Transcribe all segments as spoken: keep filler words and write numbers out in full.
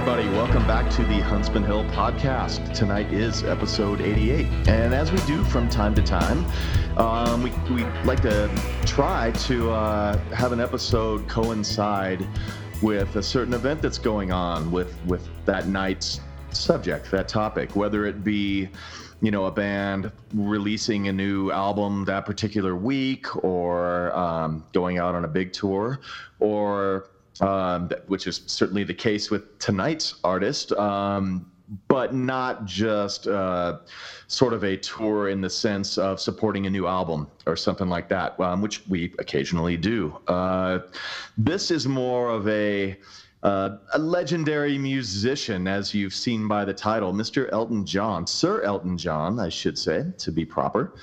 everybody. Welcome back to the Huntsman Hill podcast. Tonight is episode eighty-eight. And as we do from time to time, um, we, we like to try to uh, have an episode coincide with a certain event that's going on with, with that night's subject, that topic, whether it be, you know, a band releasing a new album that particular week, or um, going out on a big tour, or um, which is certainly the case with tonight's artist, um, but not just uh, sort of a tour in the sense of supporting a new album or something like that, um, which we occasionally do. Uh, this is more of a Uh, a legendary musician, as you've seen by the title, Mister Elton John, Sir Elton John, I should say, to be proper.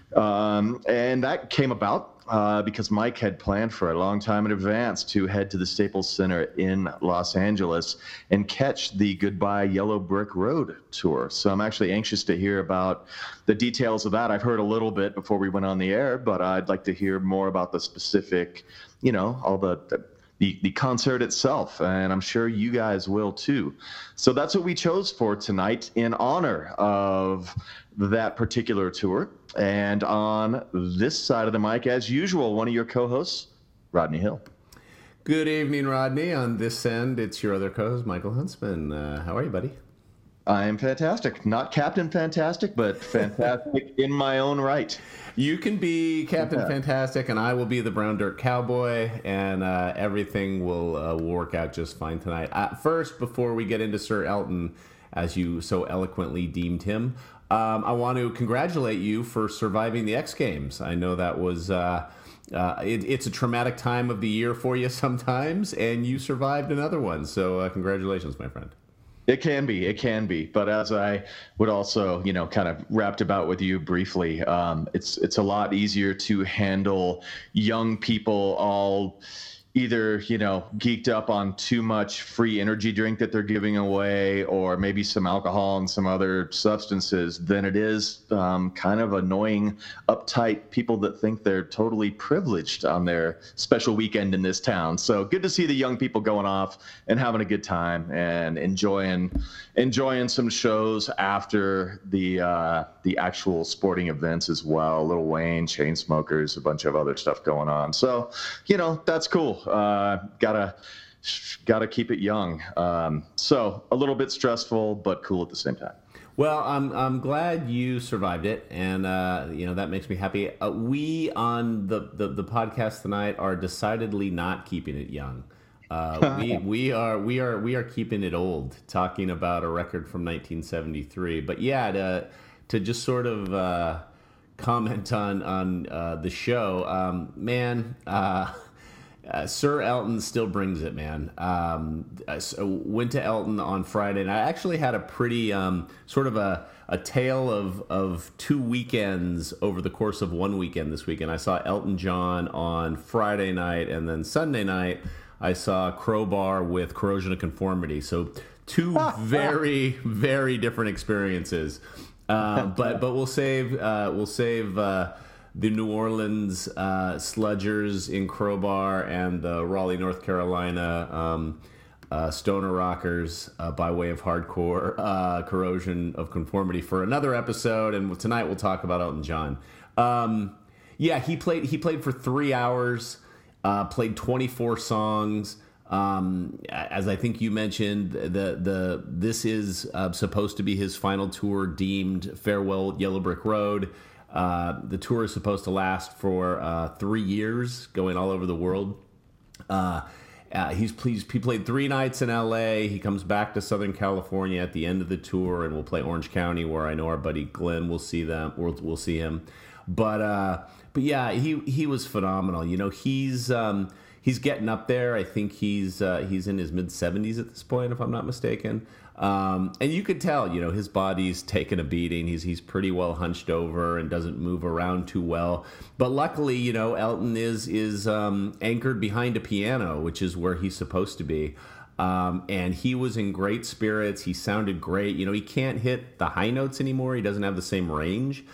Um, and that came about uh, because Mike had planned for a long time in advance to head to the Staples Center in Los Angeles and catch the Goodbye Yellow Brick Road tour. So I'm actually anxious to hear about the details of that. I've heard a little bit before we went on the air, but I'd like to hear more about the specific, you know, all the, the The, the concert itself, and I'm sure you guys will too. So that's what we chose for tonight in honor of that particular tour. And on this side of the mic, as usual, one of your co-hosts, Rodney Hill. Good evening, Rodney. On this end, it's your other co-host, Michael Huntsman. Uh, how are you, buddy? I am fantastic. Not Captain Fantastic, but fantastic in my own right. You can be Captain yeah. Fantastic, and I will be the Brown Dirt Cowboy, and uh, everything will uh, work out just fine tonight. Uh, first, before we get into Sir Elton, as you so eloquently deemed him, um, I want to congratulate you for surviving the X Games. I know that was uh, uh, it, it's a traumatic time of the year for you sometimes, and you survived another one. So uh, congratulations, my friend. It can be, it can be. But as I would also, you know, kind of wrapped about with you briefly, um, it's it's a lot easier to handle young people all either, you know, geeked up on too much free energy drink that they're giving away, or maybe some alcohol and some other substances, than it is um, kind of annoying, uptight people that think they're totally privileged on their special weekend in this town. So good to see the young people going off and having a good time and enjoying enjoying some shows after the uh, the actual sporting events as well. Lil Wayne, Chainsmokers, a bunch of other stuff going on. So, you know, that's cool. Uh, gotta gotta keep it young. Um, so a little bit stressful, but cool at the same time. Well, I'm I'm glad you survived it, and uh, you know that makes me happy. Uh, we on the, the the podcast tonight are decidedly not keeping it young. Uh, we we are we are we are keeping it old, talking about a record from nineteen seventy-three. But yeah, to to just sort of uh, comment on on uh, the show, um, man. Uh, Uh, Sir Elton still brings it, man. Um, I went to Elton on Friday, and I actually had a pretty um, sort of a, a tale of, of two weekends over the course of one weekend this weekend. I saw Elton John on Friday night, and then Sunday night I saw Crowbar with Corrosion of Conformity. So two very, very different experiences. Uh, but but we'll save uh, we'll save. Uh, the New Orleans uh, Sludgers in Crowbar and the Raleigh, North Carolina um, uh, Stoner Rockers uh, by way of hardcore uh, Corrosion of Conformity for another episode. And tonight we'll talk about Elton John. Um, yeah, he played he played for three hours, uh, played twenty-four songs. Um, as I think you mentioned, the the this is uh, supposed to be his final tour, deemed Farewell Yellow Brick Road. Uh, the tour is supposed to last for uh, three years, going all over the world. Uh, uh, he's pleased. He played three nights in L A. He comes back to Southern California at the end of the tour, and we'll play Orange County, where I know our buddy Glenn will see them. We'll, we'll see him. But uh, but yeah, he he was phenomenal. You know, he's um, he's getting up there. I think he's uh, he's in his mid seventies at this point, if I'm not mistaken. Um, and you could tell, you know, his body's taken a beating. He's he's pretty well hunched over and doesn't move around too well. But luckily, you know, Elton is is um, anchored behind a piano, which is where he's supposed to be. Um, and he was in great spirits. He sounded great. You know, he can't hit the high notes anymore. He doesn't have the same range.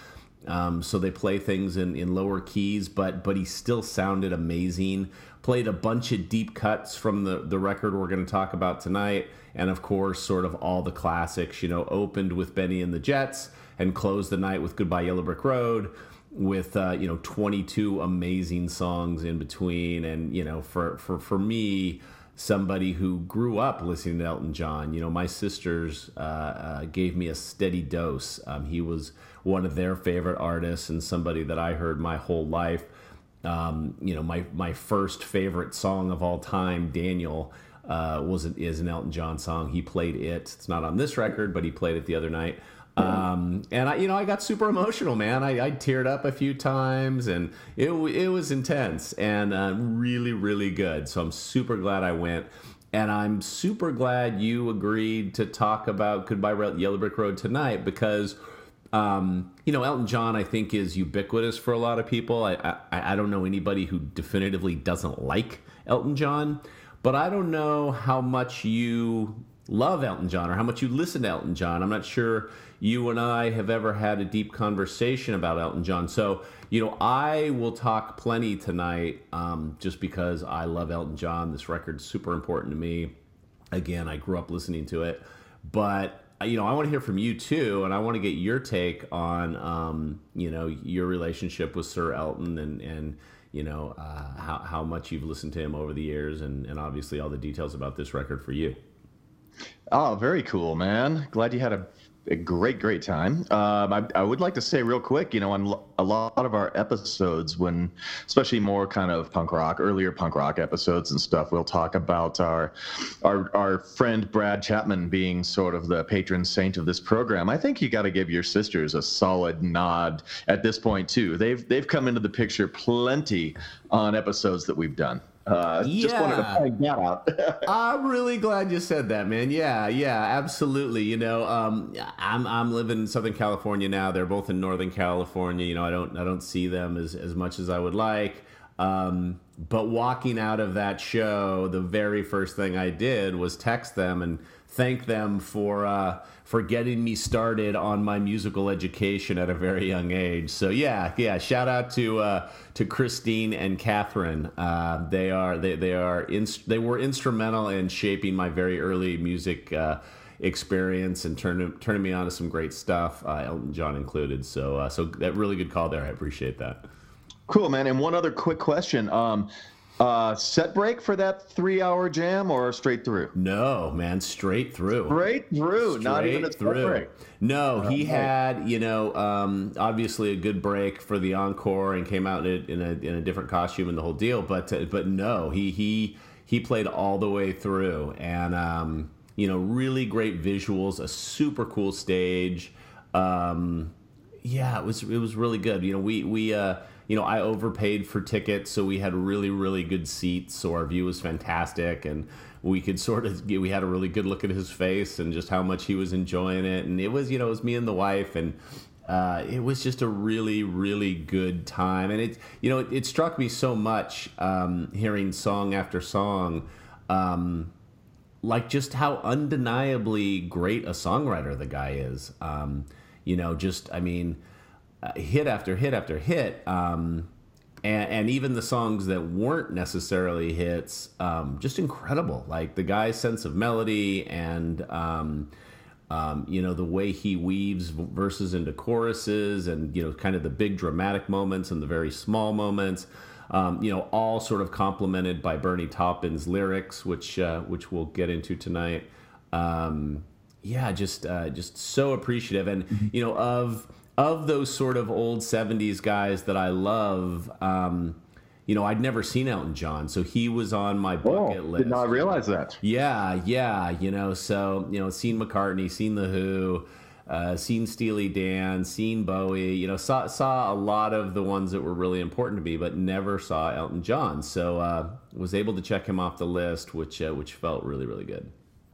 Um, so they play things in, in lower keys, but but he still sounded amazing. Played a bunch of deep cuts from the, the record we're going to talk about tonight. And of course, sort of all the classics, you know, opened with Benny and the Jets and closed the night with Goodbye Yellow Brick Road, with, uh, you know, twenty-two amazing songs in between. And, you know, for, for, for me, somebody who grew up listening to Elton John, you know, my sisters uh, uh, gave me a steady dose. Um, he was one of their favorite artists and somebody that I heard my whole life. Um, you know, my, my first favorite song of all time, Daniel, uh, was an, is an Elton John song. He played it. It's not on this record, but he played it the other night. Um, and I, you know, I got super emotional, man. I, I teared up a few times, and it it was intense and uh, really, really good. So I'm super glad I went, and I'm super glad you agreed to talk about Goodbye Yellow Brick Road tonight because, um, you know, Elton John I think is ubiquitous for a lot of people. I I, I don't know anybody who definitively doesn't like Elton John, but I don't know how much you love Elton John or how much you listen to Elton John. I'm not sure you and I have ever had a deep conversation about Elton John. So, you know, I will talk plenty tonight um, just because I love Elton John. This record's super important to me. Again, I grew up listening to it. But, you know, I want to hear from you too, and I want to get your take on, um, you know, your relationship with Sir Elton and, and you know, uh, how, how much you've listened to him over the years and, and obviously all the details about this record for you. Oh, very cool, man. Glad you had a, a great, great time. Um, I, I would like to say real quick, you know, on lo- a lot of our episodes, when, especially more kind of punk rock, earlier punk rock episodes and stuff, we'll talk about our, our, our friend Brad Chapman being sort of the patron saint of this program. I think you got to give your sisters a solid nod at this point too. They've, they've come into the picture plenty on episodes that we've done. Uh, yeah. Just wanted to point that out. I'm really glad you said that, man. Yeah, yeah, absolutely. You know, um, I'm I'm living in Southern California now. They're both in Northern California. You know, I don't I don't see them as, as much as I would like. Um, but walking out of that show, the very first thing I did was text them and thank them for uh, for getting me started on my musical education at a very young age. So yeah, yeah. Shout out to uh, to Christine and Catherine. Uh, they are they they are inst- they were instrumental in shaping my very early music uh, experience and turning turning me on to some great stuff, uh, Elton John included. So uh, so that really good call there. I appreciate that. Cool, man. And one other quick question. Um, uh, set break for that three-hour jam or straight through? No, man, straight through. Straight through, straight not even a set through. break. No, he right. had, you know, um, obviously a good break for the encore and came out in a, in a, in a different costume and the whole deal. But uh, but no, he he he played all the way through, and um, you know, really great visuals, a super cool stage. Um, yeah, it was it was really good. You know, we we. Uh, You know, I overpaid for tickets, so we had really, really good seats. So our view was fantastic, and we could sort of we had a really good look at his face and just how much he was enjoying it. And it was, you know, it was me and the wife, and uh, it was just a really, really good time. And it, you know, it, it struck me so much um, hearing song after song, um, like just how undeniably great a songwriter the guy is. Um, you know, just I mean. Uh, hit after hit after hit, um, and, and even the songs that weren't necessarily hits, um, just incredible. Like the guy's sense of melody and, um, um, you know, the way he weaves verses into choruses and, you know, kind of the big dramatic moments and the very small moments, um, you know, all sort of complemented by Bernie Taupin's lyrics, which uh, which we'll get into tonight. Um, yeah, just uh, just so appreciative. And, you know, of... Of those sort of old seventies guys that I love, um, you know, I'd never seen Elton John, so he was on my bucket oh, list. Did not realize that. Yeah, yeah, you know, so, you know, seen McCartney, seen The Who, uh, seen Steely Dan, seen Bowie, you know, saw saw a lot of the ones that were really important to me, but never saw Elton John. So uh, was able to check him off the list, which uh, which felt really, really good.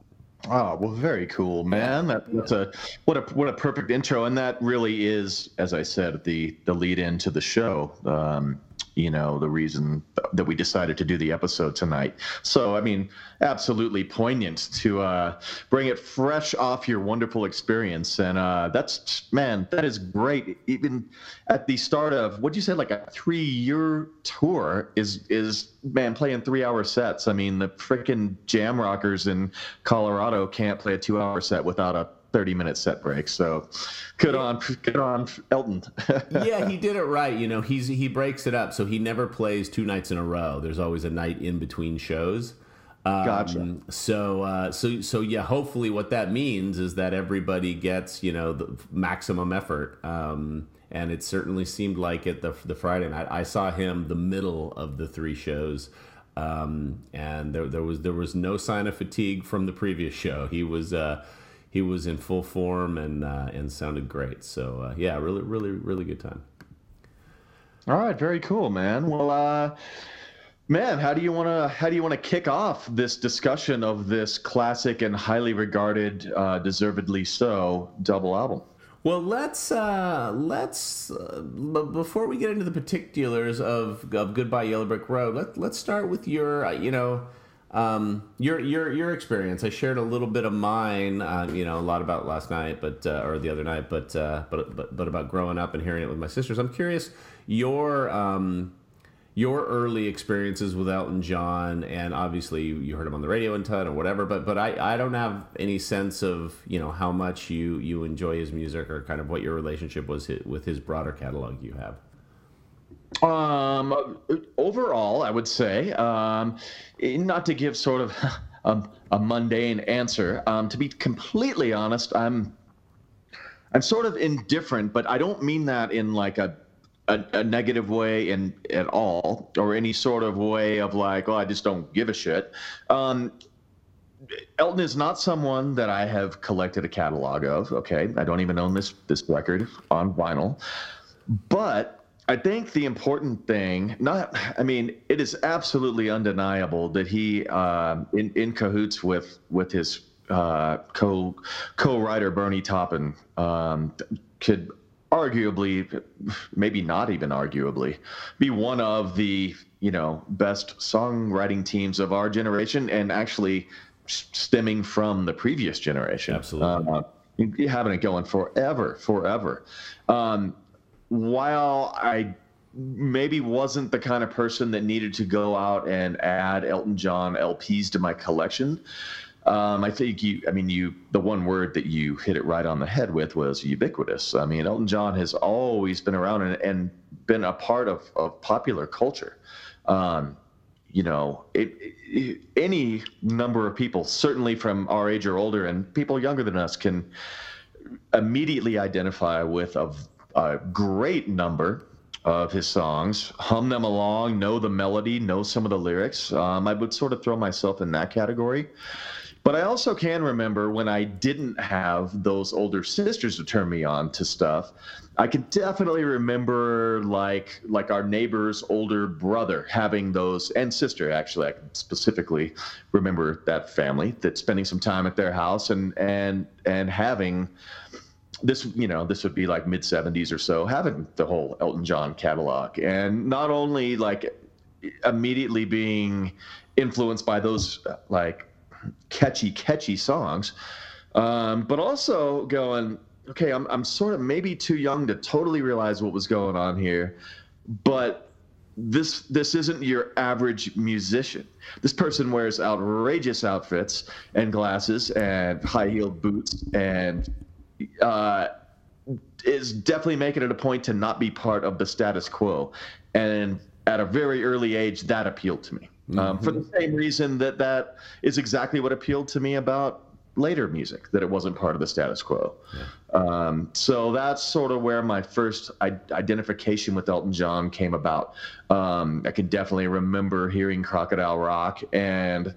Oh, well, very cool, man. That, that's a what a what a perfect intro, and that really is, as I said, the the lead into the show. Um, you know, the reason that we decided to do the episode tonight. So, I mean, absolutely poignant to uh, bring it fresh off your wonderful experience. And uh, that's, man, that is great. Even at the start of, what'd you say, like a three-year tour is, is man, playing three-hour sets. I mean, the freaking jam rockers in Colorado can't play a two-hour set without a thirty-minute set break. So good on good on Elton. Yeah, he did it right. You know, he's he breaks it up, so he never plays two nights in a row. There's always a night in between shows. Um, Gotcha. So, uh, so, so yeah. Hopefully, what that means is that everybody gets, you know, the maximum effort. Um, and it certainly seemed like it the the Friday night. I saw him the middle of the three shows, um, and there there was there was no sign of fatigue from the previous show. He was. Uh, He was in full form and uh, and sounded great. So uh, yeah, really, really, really good time. All right, very cool, man. Well, uh, man, how do you want to how do you want to kick off this discussion of this classic and highly regarded, uh, deservedly so, double album? Well, let's uh, let's uh, b- before we get into the particulars of of Goodbye Yellow Brick Road, let let's start with your uh, you know. Um, your your your experience. I shared a little bit of mine. Uh, you know, a lot about last night, but uh, or the other night, but uh, but but but about growing up and hearing it with my sisters. I'm curious your um, your early experiences with Elton John, and obviously you, you heard him on the radio a ton or whatever. But but I, I don't have any sense of you know how much you you enjoy his music or kind of what your relationship was with his broader catalog you have. Um, overall, I would say, um, not to give sort of a, a mundane answer. Um, to be completely honest, I'm, I'm sort of indifferent, but I don't mean that in like a, a, a negative way in at all, or any sort of way of like, oh, I just don't give a shit. Um, Elton is not someone that I have collected a catalog of. Okay, I don't even own this this record on vinyl, but I think the important thing, not, I mean, it is absolutely undeniable that he, uh, in in cahoots with with his uh, co co-writer Bernie Taupin, um, could arguably, maybe not even arguably, be one of the you know best songwriting teams of our generation, and actually stemming from the previous generation. Absolutely, uh, you having it going forever, forever. Um, While I maybe wasn't the kind of person that needed to go out and add Elton John L Ps to my collection, um, I think you, I mean, you, the one word that you hit it right on the head with was ubiquitous. I mean, Elton John has always been around and, and been a part of, of popular culture. Um, you know, it, it, any number of people, certainly from our age or older, and people younger than us, can immediately identify with a a great number of his songs, hum them along, know the melody, know some of the lyrics. Um, I would sort of throw myself in that category. But I also can remember when I didn't have those older sisters to turn me on to stuff. I can definitely remember like like our neighbor's older brother having those, and sister actually. I can specifically remember that family, that spending some time at their house and and and having this, you know, this would be like mid seventies or so, having the whole Elton John catalog, and not only like immediately being influenced by those like catchy, catchy songs, um, but also going, okay, I'm I'm sort of maybe too young to totally realize what was going on here, but this this isn't your average musician. This person wears outrageous outfits and glasses and high-heeled boots and Uh, is definitely making it a point to not be part of the status quo. And at a very early age, that appealed to me. Mm-hmm. Um, for the same reason that that is exactly what appealed to me about later music, that it wasn't part of the status quo. Yeah. Um, so that's sort of where my first I- identification with Elton John came about. Um, I can definitely remember hearing Crocodile Rock and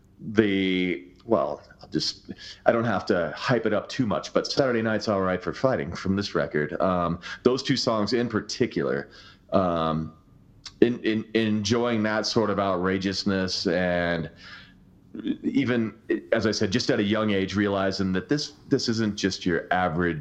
the... well, I'll just, I don't have to hype it up too much, but Saturday Night's All Right for Fighting from this record. Um, those two songs in particular, um, in, in, in enjoying that sort of outrageousness, and even, as I said, just at a young age, realizing that this, this isn't just your average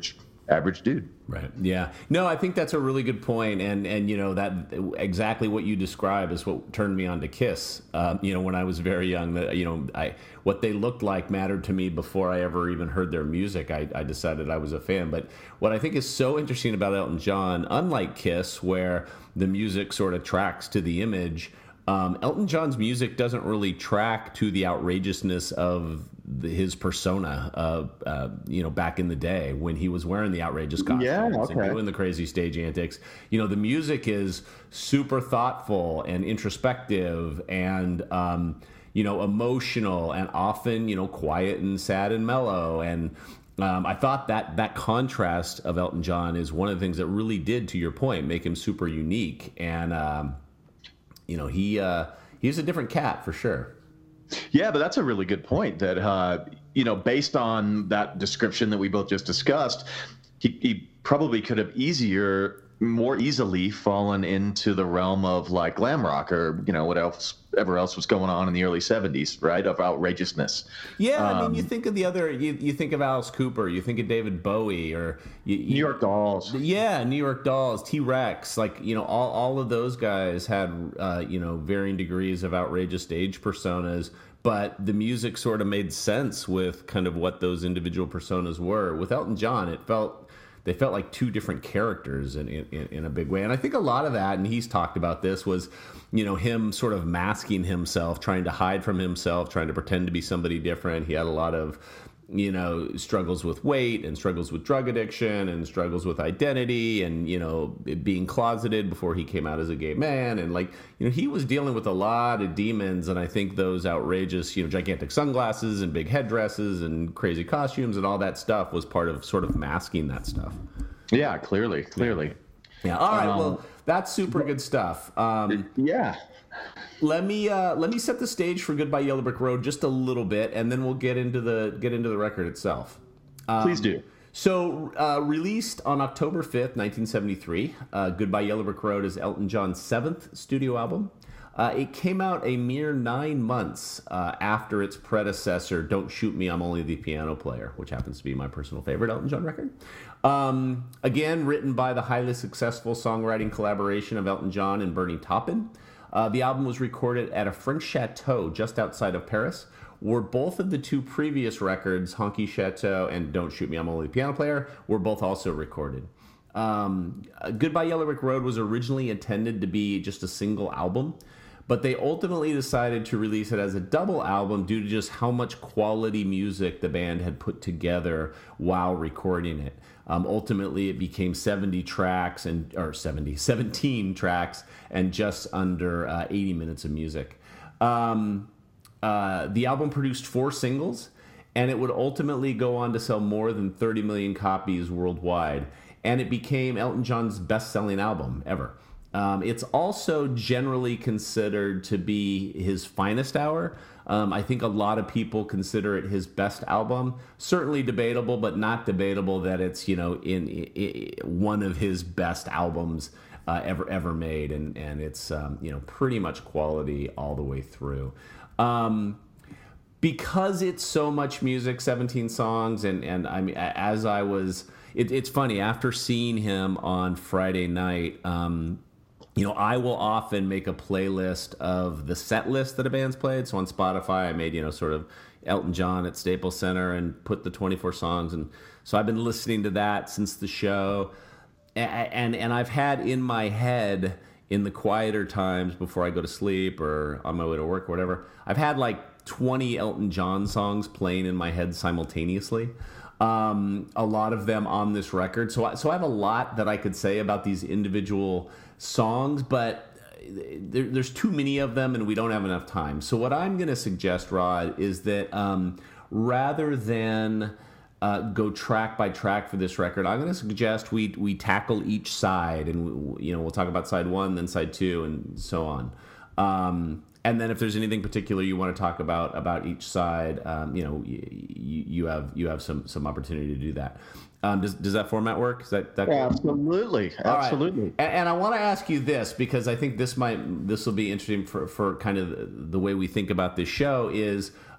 average dude. Right. Yeah. No, I think that's a really good point, and and you know that exactly what you describe is what turned me on to Kiss. Um, you know, when I was very young, that you know, I what they looked like mattered to me before I ever even heard their music. I, I decided I was a fan. But what I think is so interesting about Elton John, unlike Kiss, where the music sort of tracks to the image. Um, Elton John's music doesn't really track to the outrageousness of the, his persona, uh, uh, you know, back in the day when he was wearing the outrageous costumes yeah, okay. and doing the crazy stage antics. You know, the music is super thoughtful and introspective and, um, you know, emotional and often, you know, quiet and sad and mellow. And um, I thought that that contrast of Elton John is one of the things that really did, to your point, make him super unique. And, um, You know, he uh, he's a different cat for sure. Yeah, but that's a really good point that, uh, you know, based on that description that we both just discussed, he, he probably could have easier, more easily fallen into the realm of like glam rock or, you know, what else, ever else was going on in the early seventies, right? Of outrageousness. Yeah, um, I mean, you Um, think of the other, you, you think of Alice Cooper, you think of David Bowie, or you, you, New York Dolls. Yeah, New York Dolls, T-Rex, like, you know, all, all of those guys had, uh, you know, varying degrees of outrageous stage personas, but the music sort of made sense with kind of what those individual personas were. With Elton John, it felt, they felt like two different characters in, in, in a big way. And I think a lot of that, and he's talked about this, was, you know, him sort of masking himself, trying to hide from himself, trying to pretend to be somebody different. He had a lot of, you know, struggles with weight and struggles with drug addiction and struggles with identity and, you know, being closeted before he came out as a gay man. And like, you know, he was dealing with a lot of demons. And I think those outrageous, you know, gigantic sunglasses and big headdresses and crazy costumes and all that stuff was part of sort of masking that stuff. Yeah, clearly, clearly. Yeah. All right. Um, well, that's super good stuff. Um, Yeah. Let me uh, let me set the stage for Goodbye Yellow Brick Road just a little bit, and then we'll get into the get into the record itself. Um, Please do. So, uh, released on October fifth, nineteen seventy-three, uh, Goodbye Yellow Brick Road is Elton John's seventh studio album. Uh, it came out a mere nine months uh, after its predecessor, Don't Shoot Me, I'm Only the Piano Player, which happens to be my personal favorite Elton John record. Um, again, written by the highly successful songwriting collaboration of Elton John and Bernie Taupin. Uh, the album was recorded at a French chateau just outside of Paris, where both of the two previous records, Honky Chateau and Don't Shoot Me, I'm Only the Piano Player, were both also recorded. Um, Goodbye Yellow Brick Road was originally intended to be just a single album, but they ultimately decided to release it as a double album due to just how much quality music the band had put together while recording it. Um, ultimately, it became seventy tracks and or seventy, seventeen tracks and just under uh, eighty minutes of music. Um, uh, the album produced four singles, and it would ultimately go on to sell more than thirty million copies worldwide, and it became Elton John's best-selling album ever. Um, it's also generally considered to be his finest hour. Um, I think a lot of people consider it his best album. Certainly debatable, but not debatable that it's, you know, in, in, in one of his best albums uh, ever ever made, and and it's um, you know, pretty much quality all the way through. Um, because it's so much music, seventeen songs, and and I mean, as I was, it, it's funny after seeing him on Friday night. Um, You know, I will often make a playlist of the set list that a band's played. So on Spotify, I made, you know, sort of Elton John at Staples Center and put the twenty-four songs. And so I've been listening to that since the show. And, and, and I've had in my head, in the quieter times before I go to sleep or on my way to work or whatever, I've had like twenty Elton John songs playing in my head simultaneously. Um, a lot of them on this record. So I, so I have a lot that I could say about these individual songs, but there, there's too many of them and we don't have enough time. So what I'm going to suggest, Rod, is that um, rather than uh, go track by track for this record, I'm going to suggest we we tackle each side, and we, you know, we'll talk about side one, then side two, and so on. Um, And then if there's anything particular you want to talk about about each side, um, you know, you, you have you have some some opportunity to do that. Um, does does that format work? Is that, that cool? Absolutely, absolutely. Right. And, and I want to ask you this, because I think this might this will be interesting for, for kind of the, the way we think about this show is,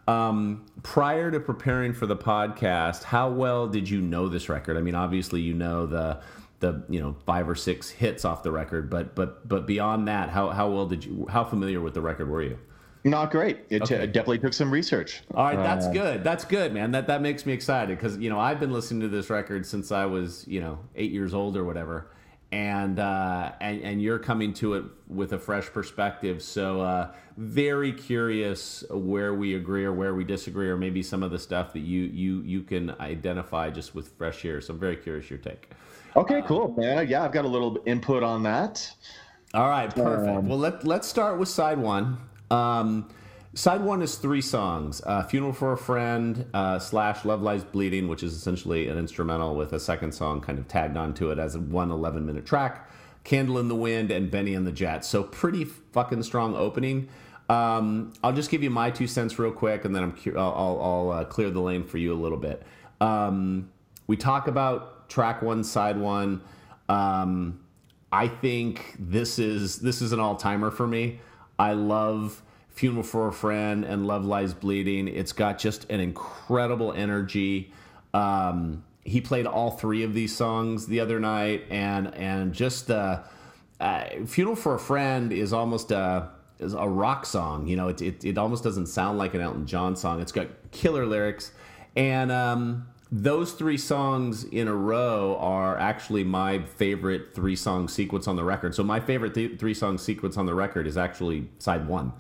Um, prior to preparing for the podcast, how well did you know this record? I mean, obviously you know the the you know five or six hits off the record, but but but beyond that, how how well did you how familiar with the record were you? Not great. It Okay. t- definitely took some research. All right, that's Uh, good. That's good, man. That that makes me excited because you know I've been listening to this record since I was you know eight years old or whatever, and uh, and and you're coming to it with a fresh perspective. So uh, very curious where we agree or where we disagree, or maybe some of the stuff that you you you can identify just with fresh ears. So I'm very curious your take. Okay, cool, man. Yeah, I've got a little input on that. All right, perfect. Um, well, let let's start with side one. Um, side one is three songs: uh, "Funeral for a Friend" uh, slash "Love Lies Bleeding," which is essentially an instrumental with a second song kind of tagged onto it as a one eleven minute track. "Candle in the Wind" and "Benny and the Jets." So pretty fucking strong opening. Um, I'll just give you my two cents real quick, and then I'm cu- I'll, I'll, I'll uh, clear the lane for you a little bit. Um, we talk about track one, side one. Um, I think this is this is an all timer for me. I love "Funeral for a Friend" and "Love Lies Bleeding." It's got just an incredible energy. Um, he played all three of these songs the other night, and and just uh, uh, "Funeral for a Friend" is almost a is a rock song. You know, it, it it almost doesn't sound like an Elton John song. It's got killer lyrics, and um, those three songs in a row are actually my favorite three-song sequence on the record. So my favorite th- three-song sequence on the record is actually side one.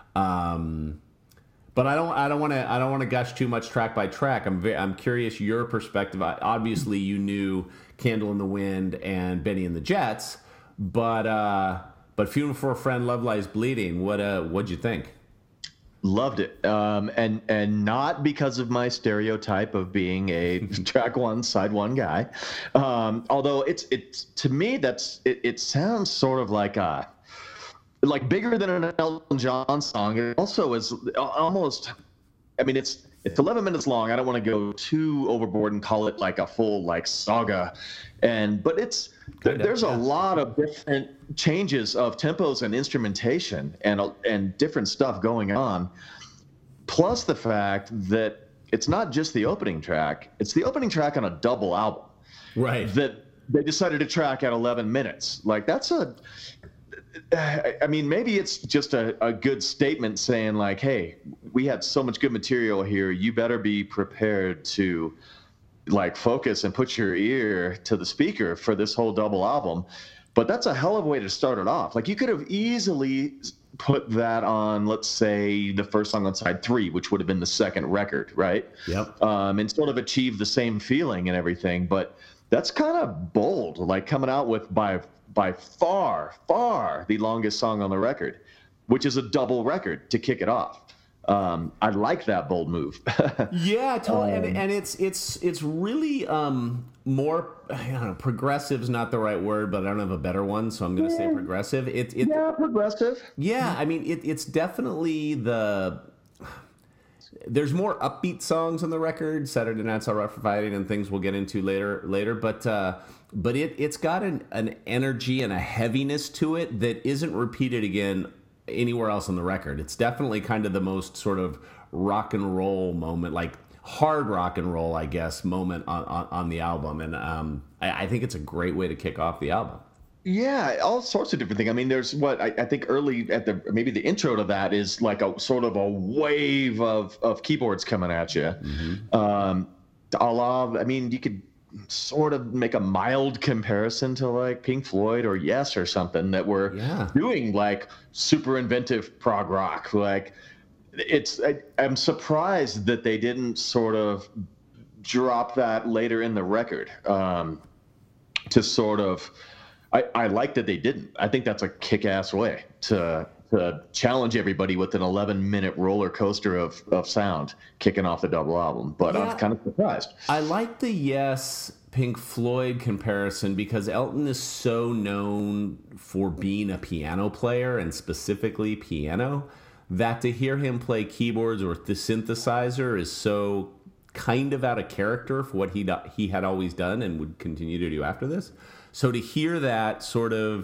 Um, but I don't, I don't want to, I don't want to gush too much track by track. I'm, very, I'm curious your perspective. I, obviously, you knew "Candle in the Wind" and "Benny and the Jets," but uh, but "Funeral for a Friend," "Love Lies Bleeding." What uh, what'd you think? Loved it, um, and and not because of my stereotype of being a track one, side one guy. Um, although it's it's to me that's it, it sounds sort of like a like bigger than an Elton John song. It also is almost. I mean, it's it's eleven minutes long. I don't want to go too overboard and call it like a full like saga, and but it's. Kind of, There's yeah. a lot of different changes of tempos and instrumentation and and different stuff going on. Plus the fact that it's not just the opening track; it's the opening track on a double album. Right. That they decided to track at eleven minutes. Like that's a. I mean, maybe it's just a, a good statement saying like, "Hey, we had so much good material here. You better be prepared to." Like focus and put your ear to the speaker for this whole double album. But that's a hell of a way to start it off. Like you could have easily put that on, let's say, the first song on side three, which would have been the second record, right? Yep. Um, and sort of achieve the same feeling and everything. But that's kind of bold, like coming out with by by far, far the longest song on the record, which is a double record to kick it off. Um, I like that bold move. Yeah, totally. Um, and, and it's it's it's really um, more. I don't know. Progressive is not the right word, but I don't have a better one, so I'm going to say progressive. It, it yeah, progressive. yeah. I mean, it, it's definitely the. There's more upbeat songs on the record. "Saturday Night's All Right for Fighting" and things we'll get into later. Later, but uh, but it it's got an, an energy and a heaviness to it that isn't repeated again anywhere else on the record. It's definitely kind of the most sort of rock and roll moment, like hard rock and roll, I guess, moment on, on, on the album. And um, I, I think it's a great way to kick off the album. Yeah, all sorts of different things. I mean, there's what I, I think early at the maybe the intro to that is like a sort of a wave of, of keyboards coming at you. Mm-hmm. Um, a la, I mean, you could sort of make a mild comparison to like Pink Floyd or Yes or something that were Yeah. doing like super inventive prog rock. Like it's, I, I'm surprised that they didn't sort of drop that later in the record um, to sort of. I, I like that they didn't. I think that's a kick-ass way to to challenge everybody with an eleven minute roller coaster of, of sound kicking off the double album. But Yeah. I'm kind of surprised. I like the Yes Pink Floyd comparison because Elton is so known for being a piano player and specifically piano that to hear him play keyboards or the synthesizer is so kind of out of character for what he he had always done and would continue to do after this. So to hear that sort of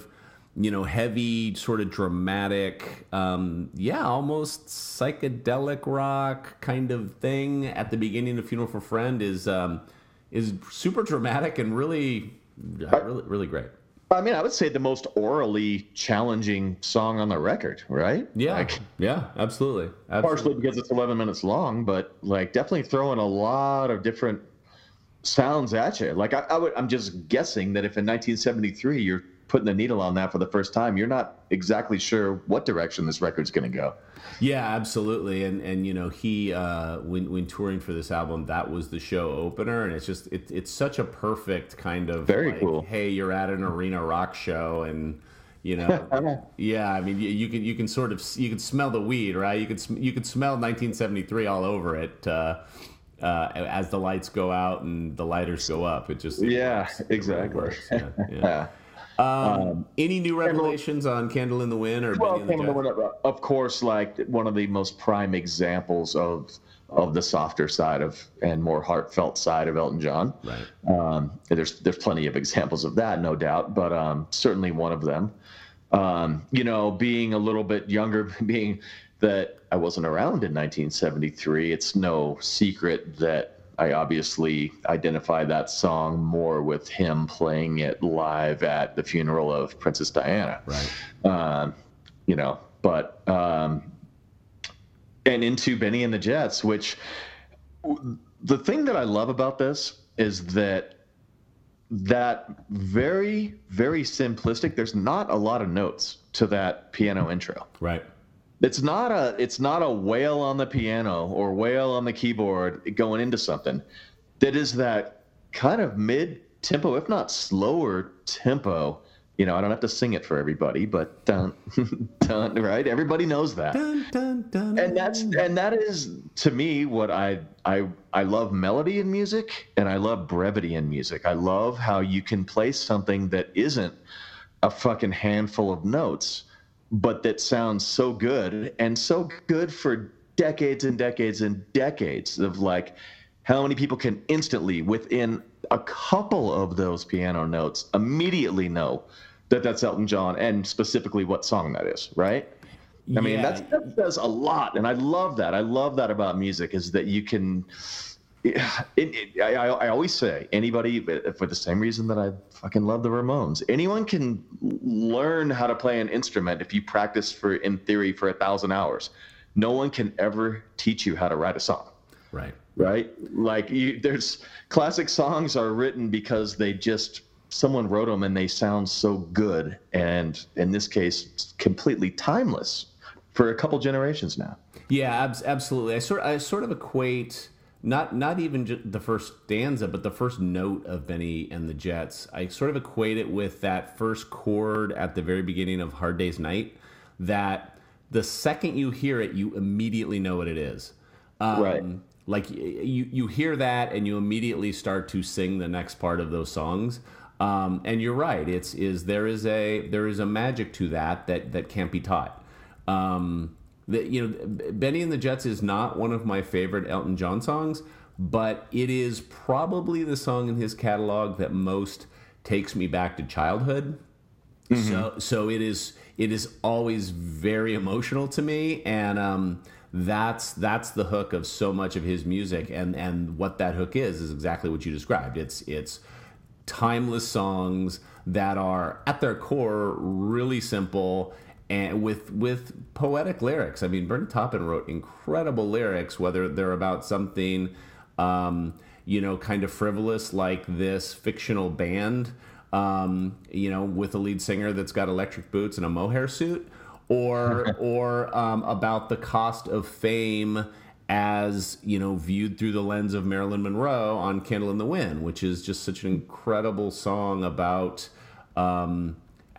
you know, heavy, sort of dramatic, um, yeah, almost psychedelic rock kind of thing at the beginning of Funeral for a Friend is um, is super dramatic and really, really, really great. I mean, I would say the most orally challenging song on the record, right? Yeah, like, yeah, absolutely. absolutely. Partially because it's eleven minutes long, but like definitely throwing a lot of different sounds at you. Like I, I would, I'm just guessing that if in nineteen seventy-three you're putting the needle on that for the first time, you're not exactly sure what direction this record's going to go. Yeah, absolutely. And and you know, he uh, when when touring for this album, that was the show opener, and it's just it, it's such a perfect kind of very like, cool. Hey, you're at an arena rock show, and you know, yeah. I mean, you, you can you can sort of you can smell the weed, right? You could you could smell nineteen seventy-three all over it. Uh, Uh, as the lights go out and the lighters go up, it just it yeah, works. exactly. It yeah, yeah. Um, um, any new revelations on Candle in the Wind or well, Benny and the Jets? Of course, like one of the most prime examples of of the softer side of and more heartfelt side of Elton John. Right. Um, there's there's plenty of examples of that, no doubt, but um, certainly one of them. Um, you know, being a little bit younger, being that I wasn't around in nineteen seventy-three, it's no secret that I obviously identify that song more with him playing it live at the funeral of Princess Diana. Right. Um, you know, but um, and into Benny and the Jets, which the thing that I love about this is that that very, very simplistic, there's not a lot of notes to that piano intro. Right. It's not a it's not a wail on the piano or wail on the keyboard going into something. That is that kind of mid tempo, if not slower tempo. You know, I don't have to sing it for everybody, but dun, dun, right? Everybody knows that. Dun, dun, dun, and that's and that is to me what I I I love melody in music, and I love brevity in music. I love how you can play something that isn't a fucking handful of notes, but that sounds so good and so good for decades and decades and decades of like how many people can instantly within a couple of those piano notes immediately know that that's Elton John and specifically what song that is, right? I mean, Yeah. that's, that says a lot, and I love that. I love that about music is that you can. It, it, I, I always say anybody, for the same reason that I fucking love the Ramones, anyone can learn how to play an instrument if you practice for, in theory, for a thousand hours. No one can ever teach you how to write a song. Right. Right? Like you, there's classic songs are written because they just someone wrote them and they sound so good, and in this case, completely timeless for a couple generations now. Yeah, ab- absolutely. I sort I sort of equate. Not not even just the first stanza, but the first note of Benny and the Jets. I sort of equate it with that first chord at the very beginning of Hard Day's Night, that the second you hear it, you immediately know what it is. Um, Right. Like you, you hear that and you immediately start to sing the next part of those songs. Um, and you're right. It's is there is a there is a magic to that that that can't be taught. Um, The, you know, Benny and the Jets is not one of my favorite Elton John songs, but it is probably the song in his catalog that most takes me back to childhood. Mm-hmm. So, so it is it is always very emotional to me, and um, that's that's the hook of so much of his music, and and what that hook is is exactly what you described. It's it's timeless songs that are at their core really simple. And with with poetic lyrics. I mean, Bernie Taupin wrote incredible lyrics, whether they're about something, um, you know, kind of frivolous like this fictional band, um, you know, with a lead singer that's got electric boots and a mohair suit, or or um, about the cost of fame as, you know, viewed through the lens of Marilyn Monroe on Candle in the Wind, which is just such an incredible song about Um,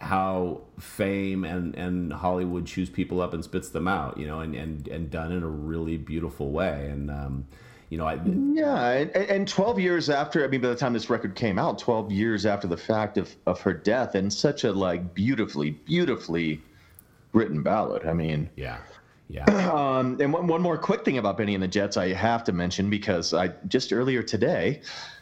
how fame and, and Hollywood chews people up and spits them out, you know, and, and, and done in a really beautiful way. And, um, you know, I... Yeah, and, and twelve years after, I mean, by the time this record came out, twelve years after the fact of, of her death, and such a, like, beautifully, beautifully written ballad. I mean... Yeah, yeah. Um, and one, one more quick thing about Benny and the Jets I have to mention, because I just earlier today,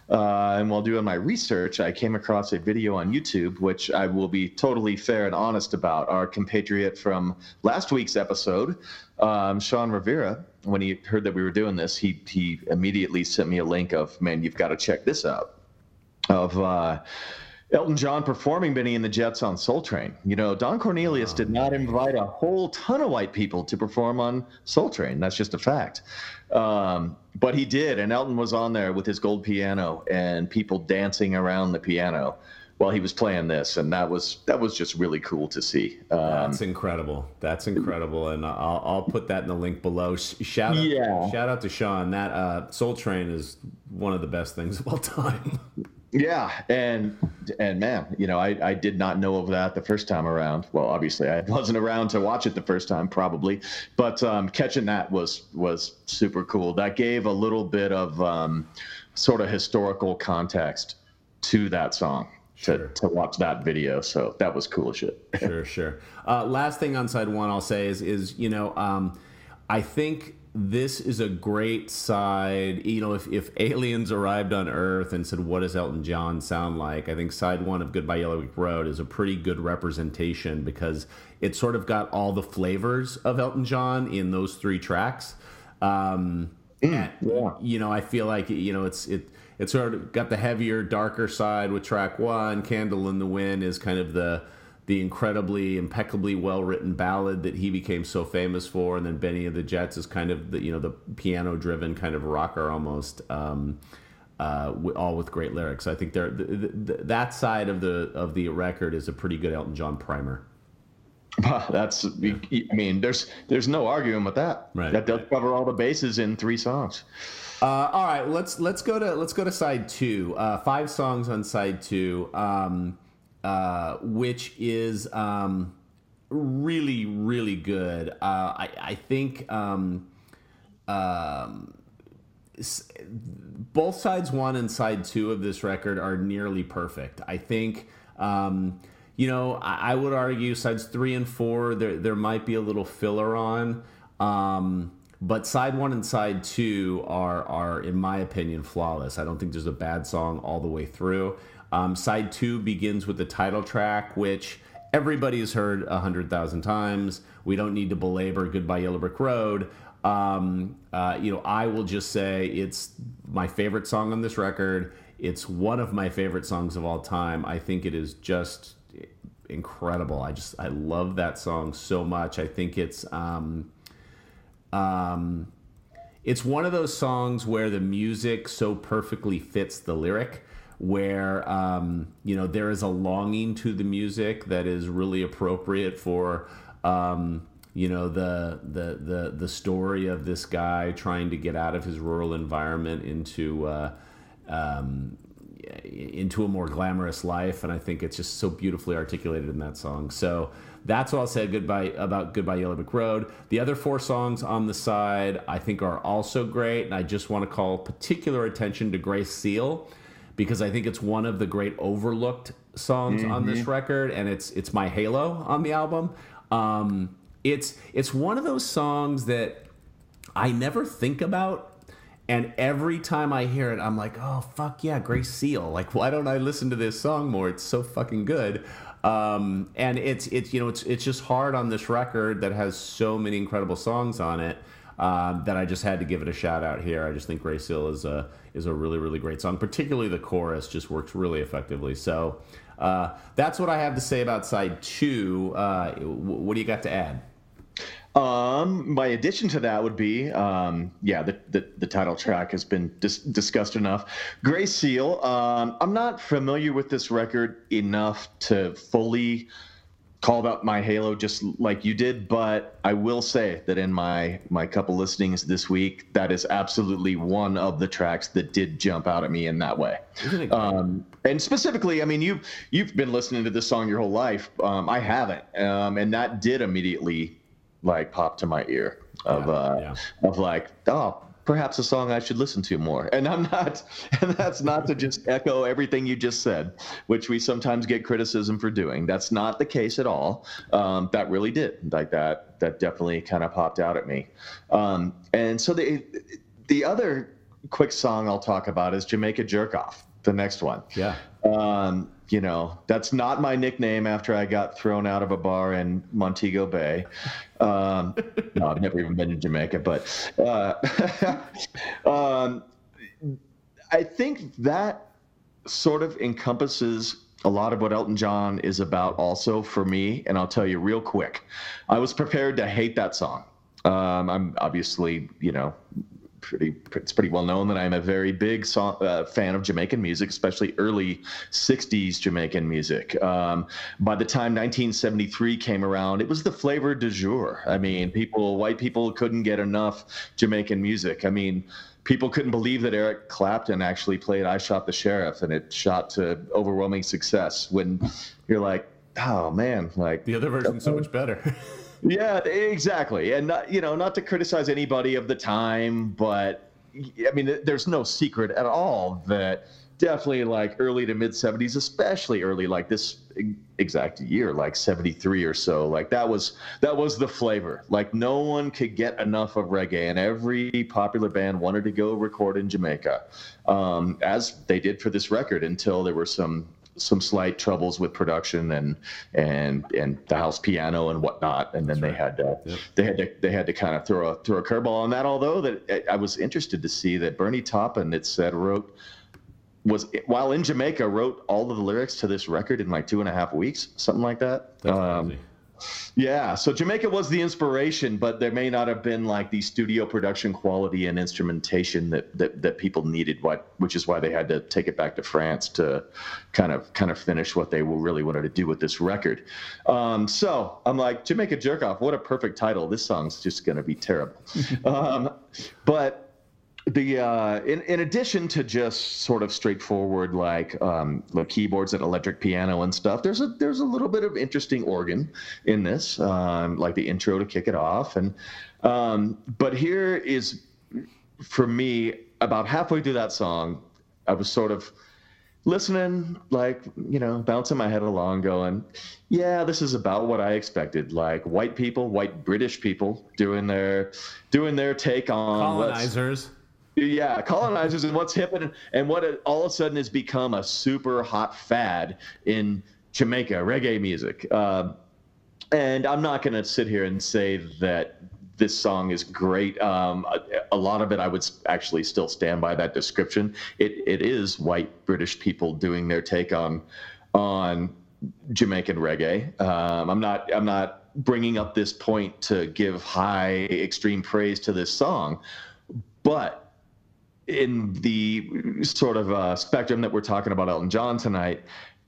Uh, and while doing my research, I came across a video on YouTube, which I will be totally fair and honest about. Our compatriot from last week's episode, um, Sean Rivera, when he heard that we were doing this, he he immediately sent me a link of, man, you've got to check this out, of uh, Elton John performing Benny and the Jets on Soul Train. You know, Don Cornelius oh, did not invite a whole ton of white people to perform on Soul Train. That's just a fact. Um, but he did, and Elton was on there with his gold piano and people dancing around the piano while he was playing this, and that was that was just really cool to see. Um, That's incredible. That's incredible, and I'll I'll put that in the link below. Shout out, yeah. shout out to Sean. That uh, Soul Train is one of the best things of all time. Yeah, and and man, you know, I, I did not know of that the first time around. Well, obviously, I wasn't around to watch it the first time, probably, but um, catching that was was super cool. That gave a little bit of um, sort of historical context to that song. Sure. To, to watch that video, so that was cool as shit. Sure, sure. Uh, last thing on side one I'll say is is you know um, I think this is a great side. You know, if if aliens arrived on Earth and said, "What does Elton John sound like?" I think side one of Goodbye Yellow Brick Road is a pretty good representation because it sort of got all the flavors of Elton John in those three tracks. Um, mm, and, yeah. You know, I feel like you know it's it. It's sort of got the heavier, darker side with track one. Candle in the Wind is kind of the the incredibly, impeccably well-written ballad that he became so famous for. And then Benny and the Jets is kind of the, you know, the piano-driven kind of rocker almost, um, uh, all with great lyrics. I think they're, the, the, that side of the of the record is a pretty good Elton John primer. That's, I mean, there's there's no arguing with that. Right. That does cover all the bases in three songs. Uh, all right, let's let's go to let's go to side two. Uh, five songs on side two, um, uh, which is um, really really good. Uh, I I think um, um, both sides one and side two of this record are nearly perfect. I think. Um, You know, I, I would argue sides three and four there there might be a little filler on, um, but side one and side two are are in my opinion flawless. I don't think there's a bad song all the way through. Um, side two begins with the title track, which everybody has heard a hundred thousand times. We don't need to belabor Goodbye Yellow Brick Road. Um, uh, you know, I will just say it's my favorite song on this record. It's one of my favorite songs of all time. I think it is just incredible. I just I love that song so much. I think it's um, um, it's one of those songs where the music so perfectly fits the lyric, where um, you know there is a longing to the music that is really appropriate for um, you know the the the the story of this guy trying to get out of his rural environment into uh, um, into a more glamorous life, and I think it's just so beautifully articulated in that song. So that's what I'll say goodbye about Goodbye Yellow Brick Road. The other four songs on the side I think are also great, and I just want to call particular attention to Grace Seal because I think it's one of the great overlooked songs mm-hmm. on this record, and it's it's My Halo on the album. Um, it's it's one of those songs that I never think about. And every time I hear it, I'm like, oh, fuck yeah, Grace Seal. Like, why don't I listen to this song more? It's so fucking good. Um, and it's, it's you know, it's it's just hard on this record that has so many incredible songs on it um, that I just had to give it a shout out here. I just think Grace Seal is a, is a really, really great song. Particularly the chorus just works really effectively. So uh, that's what I have to say about side two. Uh, what do you got to add? Um, my addition to that would be, um, yeah, the, the, the title track has been dis- discussed enough. Grace Seal, um, I'm not familiar with this record enough to fully call out My Halo just like you did, but I will say that in my, my couple listenings this week, that is absolutely one of the tracks that did jump out at me in that way. Um, and specifically, I mean, you've, you've been listening to this song your whole life. Um, I haven't. Um, and that did immediately like pop to my ear of yeah, uh yeah. of like, oh, perhaps a song I should listen to more. And I'm not, and that's not to just echo everything you just said, which we sometimes get criticism for doing. That's not the case at all. Um, that really did, like that, that definitely kind of popped out at me. Um, and so the the other quick song I'll talk about is Jamaica Jerk Off, the next one. Yeah. Um, you know, that's not my nickname after I got thrown out of a bar in Montego Bay. Um, no, I've never even been to Jamaica, but uh, um, I think that sort of encompasses a lot of what Elton John is about also for me. And I'll tell you real quick, I was prepared to hate that song. Um, I'm obviously, you know, pretty, it's pretty well known that I'm a very big song, uh, fan of Jamaican music, especially early sixties Jamaican music. Um, by the time nineteen seventy-three came around, it was the flavor du jour. I mean, people, white people couldn't get enough Jamaican music. I mean, people couldn't believe that Eric Clapton actually played I Shot the Sheriff, and it shot to overwhelming success when you're like, oh man, like the other version's so much better. Yeah, exactly. And not, you know, not to criticize anybody of the time, but I mean, there's no secret at all that definitely like early to mid seventies, especially early, like this exact year, like seventy-three or so, like that was, that was the flavor. Like no one could get enough of reggae, and every popular band wanted to go record in Jamaica, um, as they did for this record, until there were some some slight troubles with production and and and the house piano and whatnot, and then That's they right. had to yep. they had to they had to kind of throw a throw a curveball on that. Although that I was interested to see that Bernie Taupin, it said, wrote was while in Jamaica wrote all of the lyrics to this record in like two and a half weeks, something like that. That's um, crazy. Yeah, so Jamaica was the inspiration, but there may not have been like the studio production quality and instrumentation that that, that people needed, what which is why they had to take it back to France to kind of kind of finish what they really wanted to do with this record. Um, so I'm like, Jamaica Jerk Off, what a perfect title. This song's just going to be terrible. um, but The uh, in in addition to just sort of straightforward like um, the keyboards and electric piano and stuff, there's a there's a little bit of interesting organ in this, um, like the intro to kick it off. And um, but here is, for me, about halfway through that song, I was sort of listening, like, you know, bouncing my head along, going, yeah, this is about what I expected. Like white people, white British people doing their doing their take on colonizers. Yeah, colonizers and what's hip and, and what it, all of a sudden has become a super hot fad in Jamaica, reggae music. Uh, and I'm not going to sit here and say that this song is great. Um, a, a lot of it, I would actually still stand by that description. It it is white British people doing their take on on Jamaican reggae. Um, I'm not I'm not bringing up this point to give high extreme praise to this song, but in the sort of uh, spectrum that we're talking about Elton John tonight,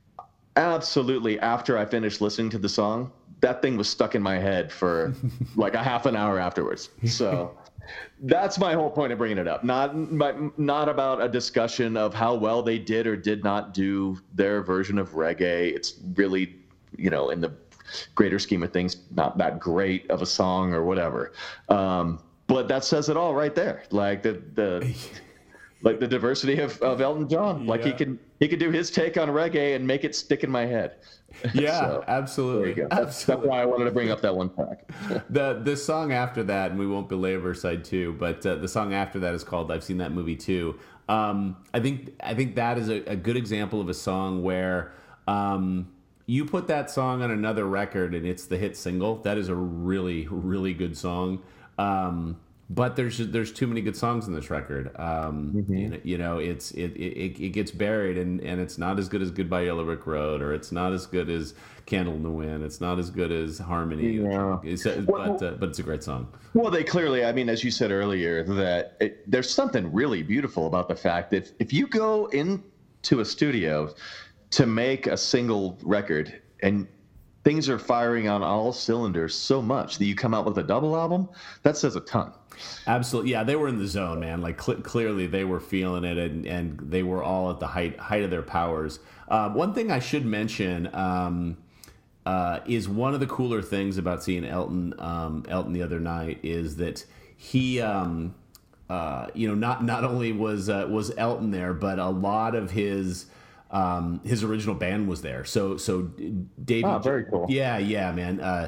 absolutely, after I finished listening to the song, that thing was stuck in my head for like a half an hour afterwards. So that's my whole point of bringing it up. Not, not about a discussion of how well they did or did not do their version of reggae. It's really, you know, in the greater scheme of things, not that great of a song or whatever. Um, but that says it all right there. Like the, the, like the diversity of, of Elton John. Like yeah. he can he could do his take on reggae and make it stick in my head. Yeah, so, absolutely. There you go. That's, absolutely. That's why I wanted to bring up that one track. the the song after that, and we won't belabor side two, but uh, the song after that is called "I've Seen That Movie Too." Um, I think I think that is a, a good example of a song where um, you put that song on another record and it's the hit single. That is a really really good song. Um, But there's there's too many good songs in this record. Um, mm-hmm. you, know, you know, it's it, it it gets buried, and, and it's not as good as Goodbye Yellow Brick Road, or it's not as good as Candle in the Wind. It's not as good as Harmony. Yeah. It's, but well, uh, but it's a great song. Well, they clearly, I mean, as you said earlier, that it, there's something really beautiful about the fact that if you go into a studio to make a single record and things are firing on all cylinders so much that you come out with a double album, that says a ton. Absolutely. Yeah, they were in the zone, man. Like cl- clearly they were feeling it, and, and they were all at the height height of their powers. Um, one thing I should mention um, uh, is one of the cooler things about seeing Elton um, Elton the other night is that he, um, uh, you know, not not only was uh, was Elton there, but a lot of his um, his original band was there. So so David, oh, very cool. Yeah, yeah, man. Uh,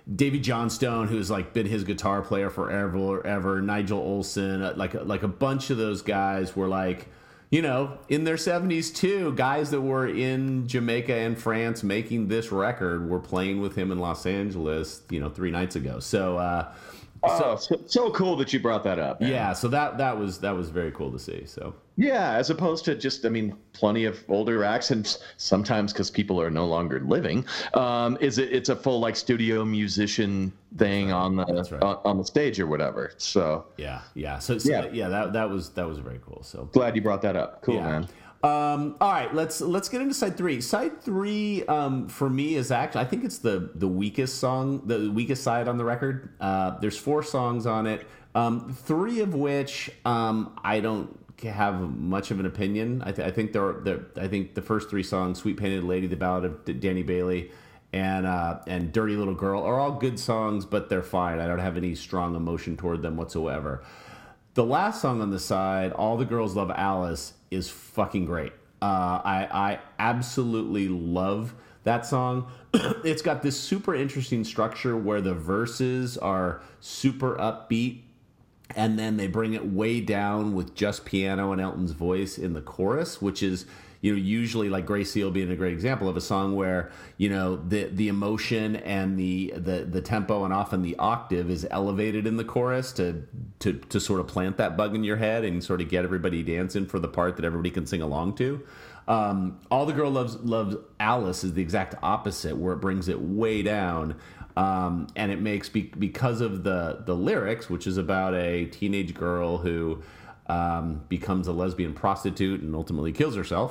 Davy Johnstone, who's like been his guitar player forever, ever. Nigel Olsson, uh, like like a bunch of those guys were like, you know, in their seventies too. Guys that were in Jamaica and France making this record were playing with him in Los Angeles, you know, three nights ago. So. Uh, Oh, so, so cool that you brought that up. Man. Yeah, so that that was that was very cool to see. So yeah, as opposed to just, I mean, plenty of older acts, and sometimes because people are no longer living, um, is it? It's a full like studio musician thing on the right. on, on the stage or whatever. So yeah, yeah, so, so yeah, yeah, that that was that was very cool. So glad you brought that up. Cool, yeah. man. Um, all right, let's let's get into side three. Side three um, for me is actually, I think it's the the weakest song, the weakest side on the record. Uh, there's four songs on it, um, three of which um, I don't have much of an opinion. I, th- I think they're, they're I think the first three songs, "Sweet Painted Lady," "The Ballad of D- Danny Bailey," and uh, and "Dirty Little Girl," are all good songs, but they're fine. I don't have any strong emotion toward them whatsoever. The last song on the side, "All the Girls Love Alice," is fucking great. Uh, I, I absolutely love that song. It's got this super interesting structure where the verses are super upbeat, and then they bring it way down with just piano and Elton's voice in the chorus, which is, you know, usually like Grace Seal being a great example of a song where, you know, the the emotion and the the the tempo and often the octave is elevated in the chorus to to to sort of plant that bug in your head and sort of get everybody dancing for the part that everybody can sing along to. Um, All the Girl Loves Loves Alice is the exact opposite, where it brings it way down. Um, and it makes, be, because of the the lyrics, which is about a teenage girl who Um, becomes a lesbian prostitute and ultimately kills herself.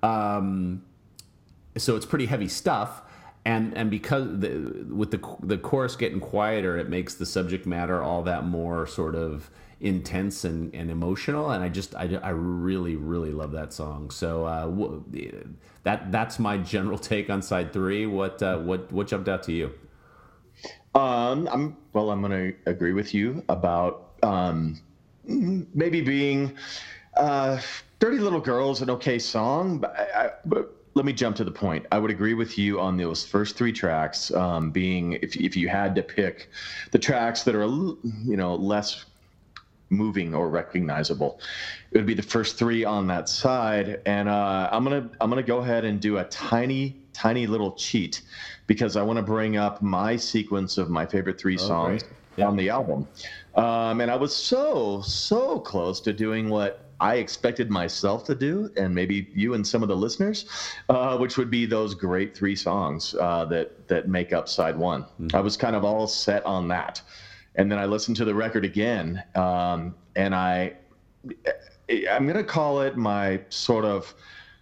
Um, so it's pretty heavy stuff, and and because the, with the the chorus getting quieter, it makes the subject matter all that more sort of intense and, and emotional. And I just I, I really really love that song. So uh, w- that that's my general take on side three. What uh, what what jumped out to you? Um, I'm well. I'm going to agree with you about. Um, Maybe being uh, Dirty Little Girl is an okay song, but, I, I, but let me jump to the point. I would agree with you on those first three tracks um, being, if, if you had to pick the tracks that are, you know, less moving or recognizable, it would be the first three on that side. And uh, I'm going to I'm gonna go ahead and do a tiny, tiny little cheat because I want to bring up my sequence of my favorite three oh, songs yeah. on the album. Um, and I was so, so close to doing what I expected myself to do, and maybe you and some of the listeners, uh, which would be those great three songs uh, that, that make up side one. Mm-hmm. I was kind of all set on that. And then I listened to the record again, um, and I, I'm going to call it my sort of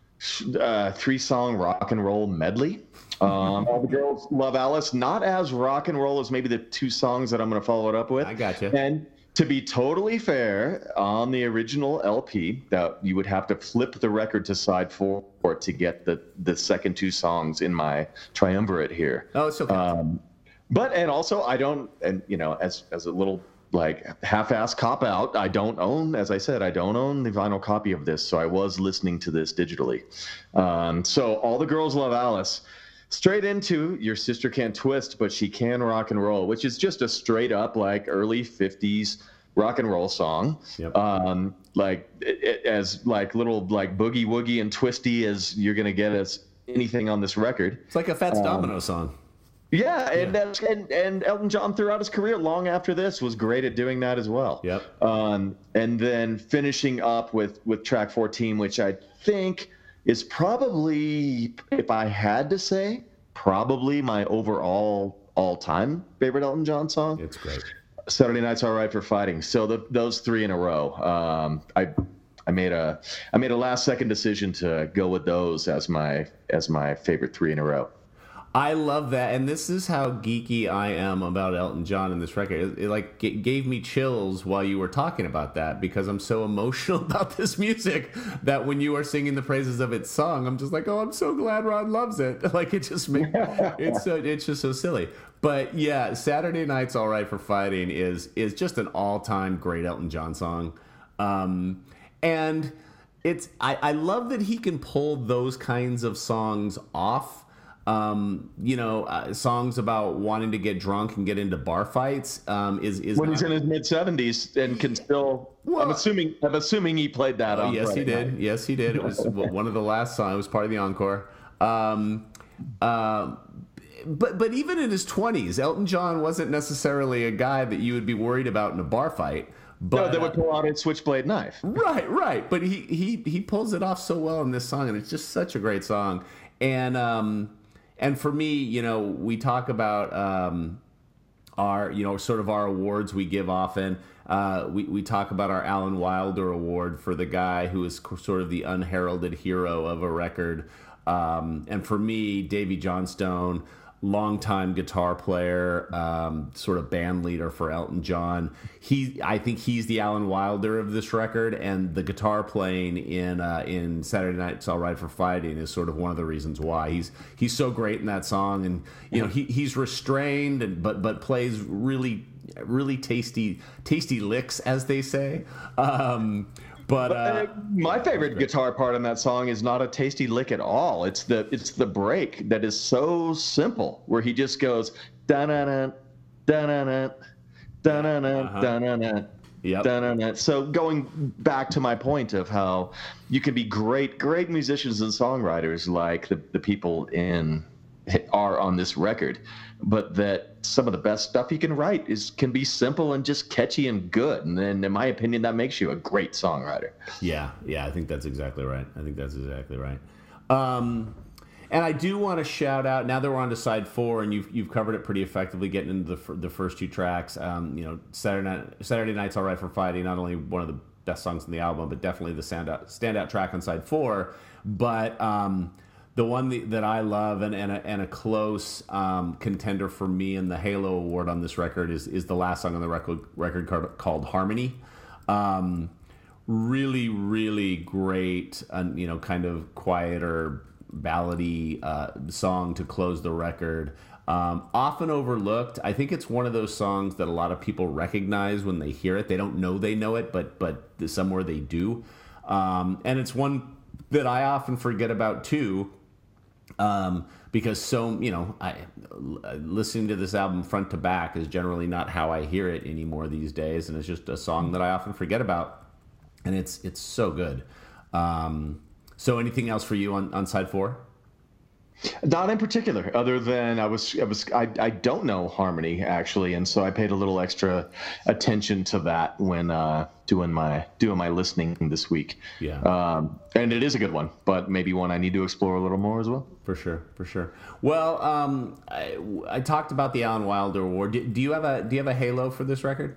uh, three-song rock and roll medley. Um, All the Girls Love Alice, not as rock and roll as maybe the two songs that I'm going to follow it up with. I got you. And to be totally fair, on the original L P, that you would have to flip the record to side four to get the, the second two songs in my triumvirate here. Oh, it's okay. Um, but, and also I don't, and you know, as, as a little like half-ass cop out, I don't own, as I said, I don't own the vinyl copy of this. So I was listening to this digitally. Um, so All the Girls Love Alice, straight into Your Sister Can't Twist, but She Can Rock and Roll, which is just a straight up like early fifties rock and roll song. Yep. Um, like it, it, as like little like boogie woogie and twisty as you're going to get as anything on this record. It's like a Fats um, Domino song. Yeah, and, yeah. That's, and and Elton John throughout his career, long after this, was great at doing that as well. Yep. Um, and then finishing up with with track fourteen, which I think is probably, if I had to say, probably my overall all-time favorite Elton John song. It's great. Saturday Night's All Right for Fighting. So the, those three in a row. Um, I I made a I made a last-second decision to go with those as my as my favorite three in a row. I love that, and this is how geeky I am about Elton John in this record. It, it like g- gave me chills while you were talking about that, because I'm so emotional about this music that when you are singing the praises of its song, I'm just like, oh, I'm so glad Ron loves it. Like it just makes it's so it's just so silly. But yeah, Saturday Night's All Right for Fighting is is just an all-time great Elton John song, um, and it's I, I love that he can pull those kinds of songs off. um, you know, uh, songs about wanting to get drunk and get into bar fights um, is is when not... he's in his mid seventies and can still. Well, I'm assuming. I'm assuming he played that. Oh, on yes, Friday he did. night. Yes, he did. It was one of the last songs. It was part of the encore. Um, uh, but but even in his twenties, Elton John wasn't necessarily a guy that you would be worried about in a bar fight. But, no, they would pull out a switchblade knife. Right, right. But he he he pulls it off so well in this song, and it's just such a great song. And um, and for me, you know, we talk about um, our, you know, sort of our awards we give often. Uh, we we talk about our Alan Wilder Award for the guy who is sort of the unheralded hero of a record. Um, and for me, Davy Johnstone, longtime guitar player, um, sort of band leader for Elton John. He, I think he's the Alan Wilder of this record, and the guitar playing in uh, in Saturday Night's All Right for Fighting is sort of one of the reasons why he's he's so great in that song. And you know, he he's restrained, and but but plays really really tasty tasty licks, as they say. Um, But, uh, my favorite guitar part on that song is not a tasty lick at all. It's the it's the break that is so simple, where he just goes da na na da na na da na na da na na. Yep. So going back to my point of how you can be great great musicians and songwriters like the the people in are on this record, but that some of the best stuff you can write is can be simple and just catchy and good. And then, in my opinion, that makes you a great songwriter. Yeah, yeah, I think that's exactly right. I think that's exactly right. Um, and I do want to shout out, now that we're on to side four, and you've you've covered it pretty effectively, getting into the the first two tracks. Um, you know, Saturday Night, Saturday Night's All Right for Fighting, not only one of the best songs in the album, but definitely the standout standout track on side four. But um, the one that, that I love and, and, a, and a close um, contender for me in the Halo Award on this record is is the last song on the record, record called, called Harmony. Um, really, really great, uh, you know, kind of quieter, ballady uh, song to close the record. Um, often overlooked. I think it's one of those songs that a lot of people recognize when they hear it. They don't know they know it, but but somewhere they do. Um, and it's one that I often forget about too. Um, because so, you know, I, listening to this album front to back is generally not how I hear it anymore these days. And it's just a song that I often forget about, and it's, it's so good. Um, so anything else for you on, on side four? Not in particular, other than I was, I was, I, I don't know Harmony actually, and so I paid a little extra attention to that when uh, doing my doing my listening this week. Yeah, um, and it is a good one, but maybe one I need to explore a little more as well. For sure, for sure. Well, um, I, I talked about the Alan Wilder Award. Do, do you have a Do you have a halo for this record?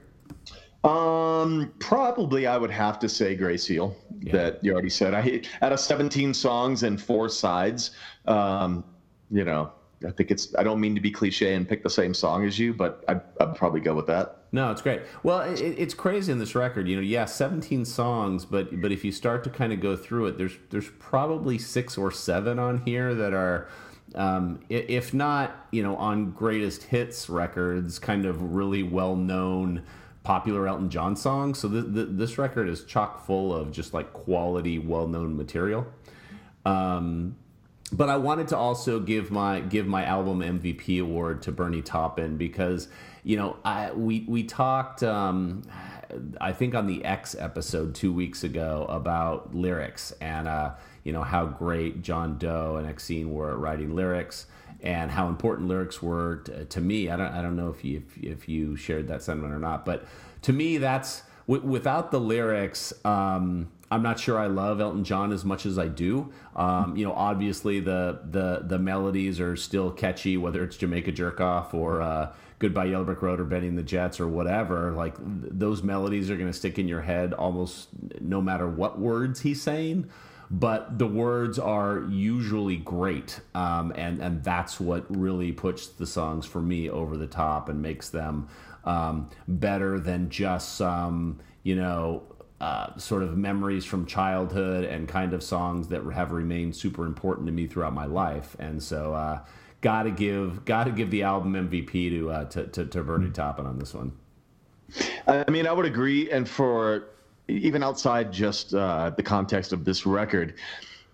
Um, probably I would have to say Gray Seal, yeah. That you already said. I out of seventeen songs and four sides, um, you know, I think it's, I don't mean to be cliche and pick the same song as you, but I'd, I'd probably go with that. No, it's great. Well, it, it's crazy in this record, you know, yeah, seventeen songs, but, but if you start to kind of go through it, there's, there's probably six or seven on here that are, um, if not, you know, on greatest hits records, kind of really well-known popular Elton John songs. So th- th- this record is chock full of just like quality, well-known material. Um, but I wanted to also give my give my album M V P award to Bernie Taupin because, you know, I we we talked um, I think on the X episode two weeks ago about lyrics and uh, you know, how great John Doe and Exene were at writing lyrics. And how important lyrics were to, to me. I don't, I don't know if you, if, if you shared that sentiment or not, but to me, that's w- without the lyrics. Um, I'm not sure I love Elton John as much as I do. Um, you know, obviously the the the melodies are still catchy, whether it's Jamaica Jerk Off or uh, Goodbye Yellow Brick Road or Bending the Jets or whatever. Like th- those melodies are going to stick in your head almost no matter what words he's saying. But the words are usually great, um, and and that's what really puts the songs for me over the top and makes them um, better than just some, you know, uh, sort of memories from childhood and kind of songs that have remained super important to me throughout my life. And so, uh, gotta give gotta give the album M V P to uh, to, to to Bernie Taupin on this one. I mean, I would agree, and for even outside just uh, the context of this record,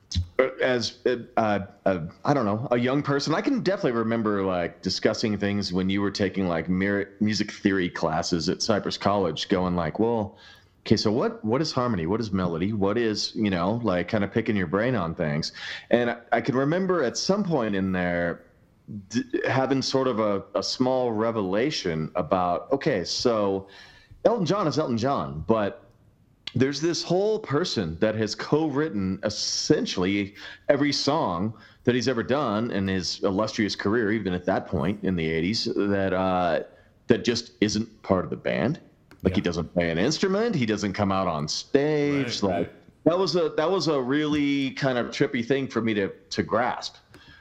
as uh, uh, I don't know, a young person, I can definitely remember like discussing things when you were taking like music theory classes at Cypress College, going like, well, okay, so what what is harmony? What is melody? What is, you know, like kind of picking your brain on things. And I, I can remember at some point in there d- having sort of a, a small revelation about, okay, so Elton John is Elton John, but there's this whole person that has co-written essentially every song that he's ever done in his illustrious career, even at that point in the eighties, that uh, that just isn't part of the band. Like, yeah. He doesn't play an instrument. He doesn't come out on stage. Right, like right. that was a that was a really kind of trippy thing for me to to grasp.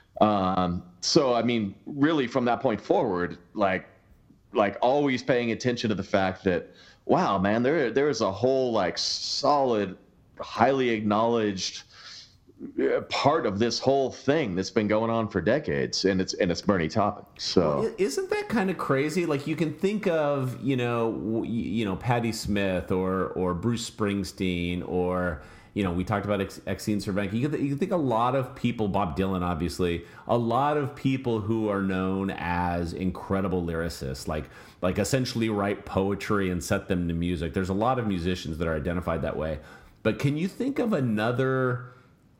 Um, so I mean, really, from that point forward, like like always paying attention to the fact that, wow, man, there there is a whole like solid, highly acknowledged part of this whole thing that's been going on for decades, and it's and it's Bernie Taupin. So well, isn't that kind of crazy? Like, you can think of, you know, you know, Patti Smith or or Bruce Springsteen, or, you know, we talked about Exene Cervenka. You can, you can think a lot of people, Bob Dylan, obviously, a lot of people who are known as incredible lyricists, like like essentially write poetry and set them to music. There's a lot of musicians that are identified that way. But can you think of another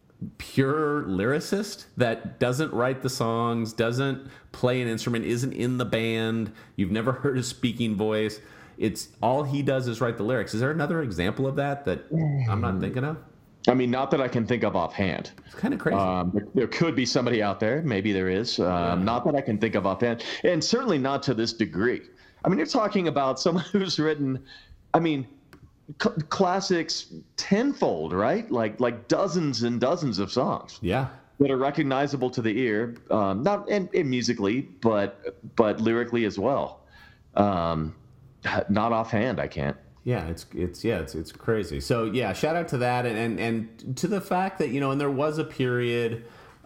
pure lyricist that doesn't write the songs, doesn't play an instrument, isn't in the band, you've never heard his speaking voice, it's all he does is write the lyrics? Is there another example of that that I'm not thinking of? I mean, not that I can think of offhand. It's kind of crazy. Um, there, there could be somebody out there. Maybe there is. Um, yeah. Not that I can think of offhand. And certainly not to this degree. I mean, you're talking about someone who's written, I mean, cl- classics tenfold, right? Like like dozens and dozens of songs. Yeah. That are recognizable to the ear, um, not and, and musically, but but lyrically as well. Um, not offhand, I can't. Yeah, it's it's yeah, it's it's crazy. So yeah, shout out to that, and and, and to the fact that, you know, and there was a period,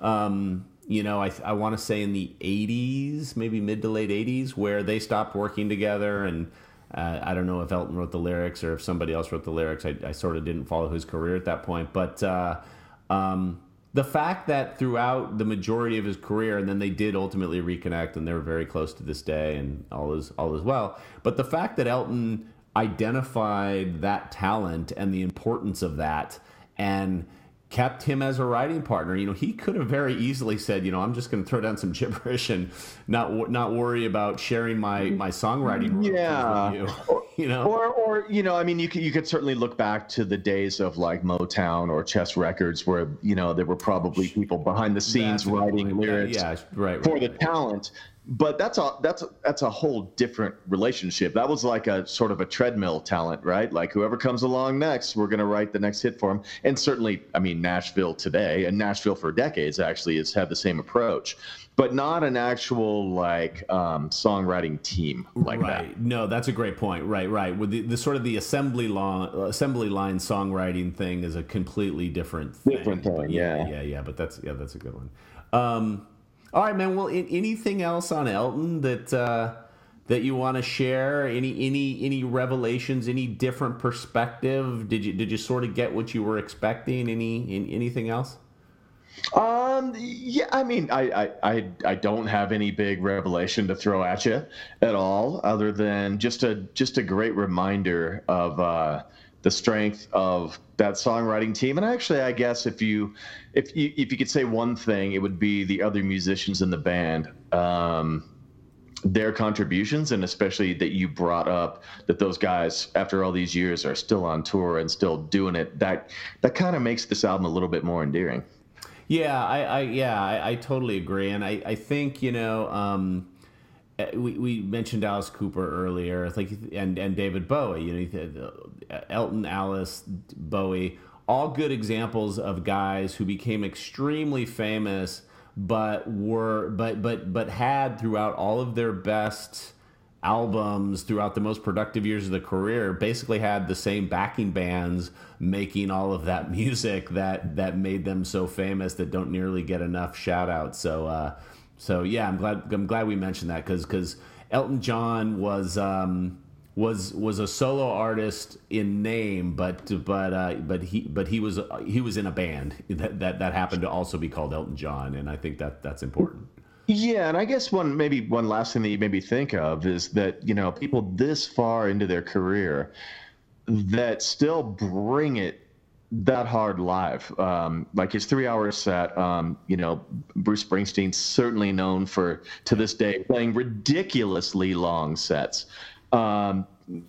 um, you know, I I want to say in the eighties, maybe mid to late eighties, where they stopped working together, and uh, I don't know if Elton wrote the lyrics or if somebody else wrote the lyrics. I, I sort of didn't follow his career at that point, but uh, um, the fact that throughout the majority of his career, and then they did ultimately reconnect, and they were very close to this day, and all is all is well. But the fact that Elton identified that talent and the importance of that and kept him as a writing partner. You know, he could have very easily said, you know, I'm just going to throw down some gibberish and not not worry about sharing my my songwriting. Yeah, with you, you know, or or you know, I mean, you could you could certainly look back to the days of like Motown or Chess Records, where, you know, there were probably people behind the scenes that's writing lyrics yeah, right, for right, the right. talent. But that's a that's a, that's a whole different relationship. That was like a sort of a treadmill talent, right? Like, whoever comes along next, we're going to write the next hit for them. And certainly, I mean, Nashville today, and Nashville for decades actually, has had the same approach, but not an actual like um, songwriting team like right. that. No, that's a great point. Right, right. With the, the sort of the assembly line, assembly line songwriting thing is a completely different thing. Different thing, but yeah, yeah, yeah. But that's yeah, that's a good one. Um, All right, man. Well, in, anything else on Elton that uh, that you want to share? Any any any revelations? Any different perspective? Did you did you sort of get what you were expecting? Any in, anything else? Um. Yeah. I mean, I, I I I don't have any big revelation to throw at you at all, other than just a just a great reminder of uh, the strength of that songwriting team. And actually, I guess if you if you if you could say one thing, it would be the other musicians in the band, um, their contributions, and especially that you brought up that those guys, after all these years, are still on tour and still doing it. That that kind of makes this album a little bit more endearing. Yeah, I, I yeah, I, I totally agree, and I, I think, you know, um, we we mentioned Alice Cooper earlier, I think, and and David Bowie. You know, Elton, Alice, Bowie, all good examples of guys who became extremely famous, but were but but but had throughout all of their best albums, throughout the most productive years of the career, basically had the same backing bands making all of that music that that made them so famous, that don't nearly get enough shout outs. So uh so yeah, I'm glad I'm glad we mentioned that, because because Elton John was um was was a solo artist in name, but but uh, but he but he was he was in a band that, that that happened to also be called Elton John, and I think that that's important. Yeah, and I guess one maybe one last thing that you maybe think of is that, you know, people this far into their career that still bring it that hard live. Um, like his three-hour set, um, you know, Bruce Springsteen's certainly known for, to this day, playing ridiculously long sets. Um,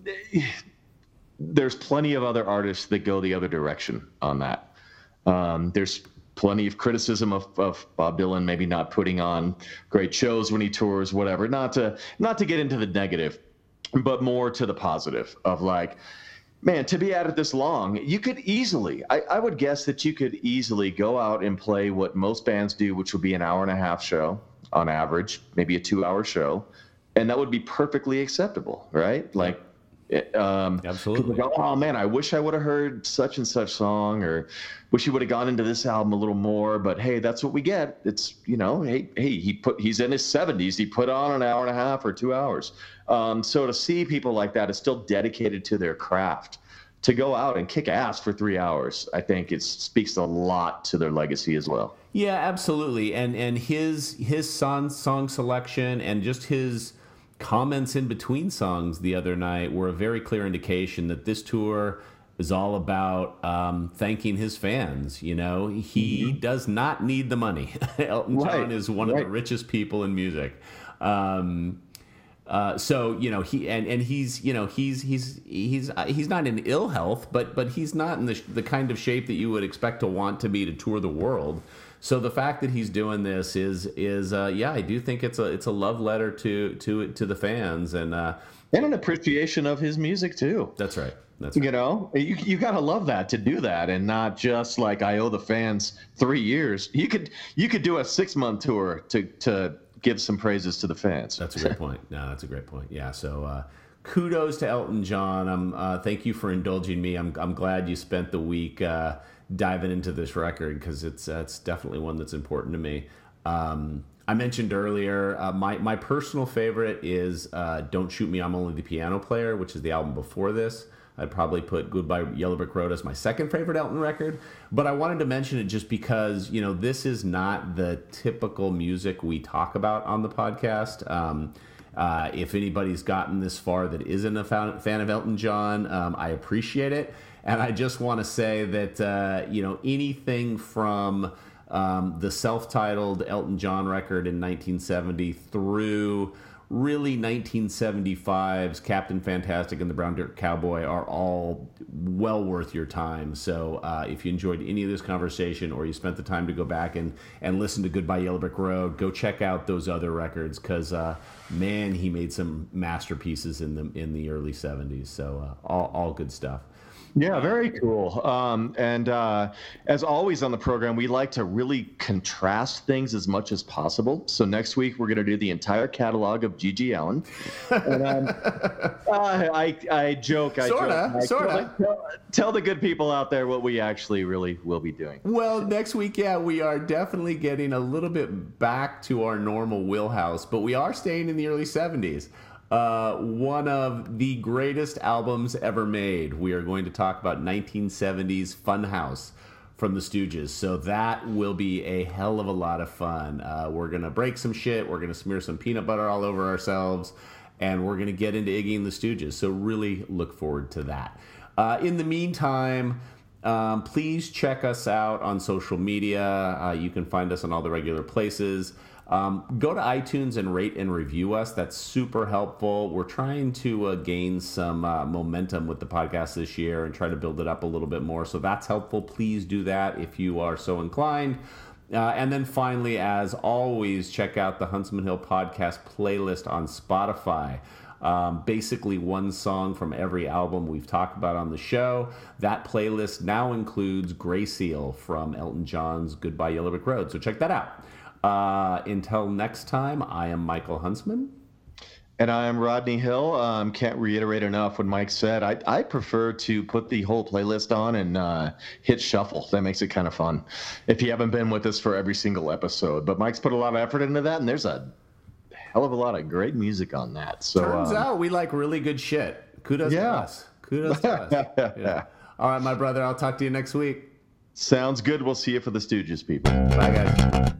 there's plenty of other artists that go the other direction on that. Um, there's plenty of criticism of, of Bob Dylan maybe not putting on great shows when he tours, whatever. Not to not to get into the negative, but more to the positive of like, man, to be at it this long, you could easily, I, I would guess that you could easily go out and play what most bands do, which would be an hour and a half show on average, maybe a two-hour show, and that would be perfectly acceptable, right? Like, um, absolutely. Go, oh man, I wish I would have heard such and such song, or wish he would have gone into this album a little more. But hey, that's what we get. It's, you know, hey, hey, he put he's in his seventies. He put on an hour and a half or two hours. Um, so to see people like that is still dedicated to their craft, to go out and kick ass for three hours, I think it speaks a lot to their legacy as well. Yeah, absolutely. And and his his song song selection and just his comments in between songs the other night were a very clear indication that this tour is all about um, thanking his fans. You know, he mm-hmm. does not need the money. Elton right. John is one right. of the richest people in music. Um, uh, so you know he and, and he's you know he's he's he's he's not in ill health, but but he's not in the the kind of shape that you would expect to want to be to tour the world. So the fact that he's doing this is is uh, yeah, I do think it's a it's a love letter to to to the fans and uh, and an appreciation of his music too. That's right. That's right. You know, you you gotta love that to do that, and not just like I owe the fans three years. You could you could do a six month tour to to give some praises to the fans. That's a great point. No, that's a great point. Yeah. So uh, kudos to Elton John. Um, uh, thank you for indulging me. I'm I'm glad you spent the week Uh, diving into this record because it's uh, it's definitely one that's important to me. Um, I mentioned earlier uh, my my personal favorite is uh, "Don't Shoot Me, I'm Only the Piano Player," which is the album before this. I'd probably put "Goodbye Yellow Brick Road" as my second favorite Elton record, but I wanted to mention it just because you know this is not the typical music we talk about on the podcast. Um, uh, if anybody's gotten this far that isn't a fan, fan of Elton John, um, I appreciate it. And I just want to say that, uh, you know, anything from um, the self-titled Elton John record in nineteen seventy through really nineteen seventy-five's Captain Fantastic and the Brown Dirt Cowboy are all well worth your time. So uh, if you enjoyed any of this conversation or you spent the time to go back and, and listen to Goodbye Yellow Brick Road, go check out those other records because, uh, man, he made some masterpieces in the, in the early seventies. So uh, all, all good stuff. Yeah, very cool. Um, and uh, as always on the program, we like to really contrast things as much as possible. So next week, we're going to do the entire catalog of G G Allin. And, um, uh, I, I joke. I sorta, joke. sorta. Tell, tell the good people out there what we actually really will be doing. Well, next week, yeah, we are definitely getting a little bit back to our normal wheelhouse, but we are staying in the early seventies. Uh, one of the greatest albums ever made. We are going to talk about nineteen seventies Funhouse from the Stooges. So that will be a hell of a lot of fun. Uh, we're going to break some shit. We're going to smear some peanut butter all over ourselves. And we're going to get into Iggy and the Stooges. So really look forward to that. Uh, in the meantime, um, please check us out on social media. Uh, you can find us on all the regular places. Um, go to iTunes and rate and review us. That's super helpful. We're trying to uh, gain some uh, momentum with the podcast this year and try to build it up a little bit more. So that's helpful. Please do that if you are so inclined. Uh, and then finally, as always, check out the Huntsman Hill podcast playlist on Spotify. Um, basically one song from every album we've talked about on the show. That playlist now includes Gray Seal from Elton John's Goodbye Yellow Brick Road. So check that out. Uh, until next time, I am Michael Huntsman. And I am Rodney Hill. Um, can't reiterate enough what Mike said. I, I prefer to put the whole playlist on and uh, hit shuffle. That makes it kind of fun if you haven't been with us for every single episode. But Mike's put a lot of effort into that, and there's a hell of a lot of great music on that. So Turns um, out we like really good shit. Kudos Yeah. to us. Kudos to us. Yeah. All right, my brother. I'll talk to you next week. Sounds good. We'll see you for the Stooges, people. Bye, guys.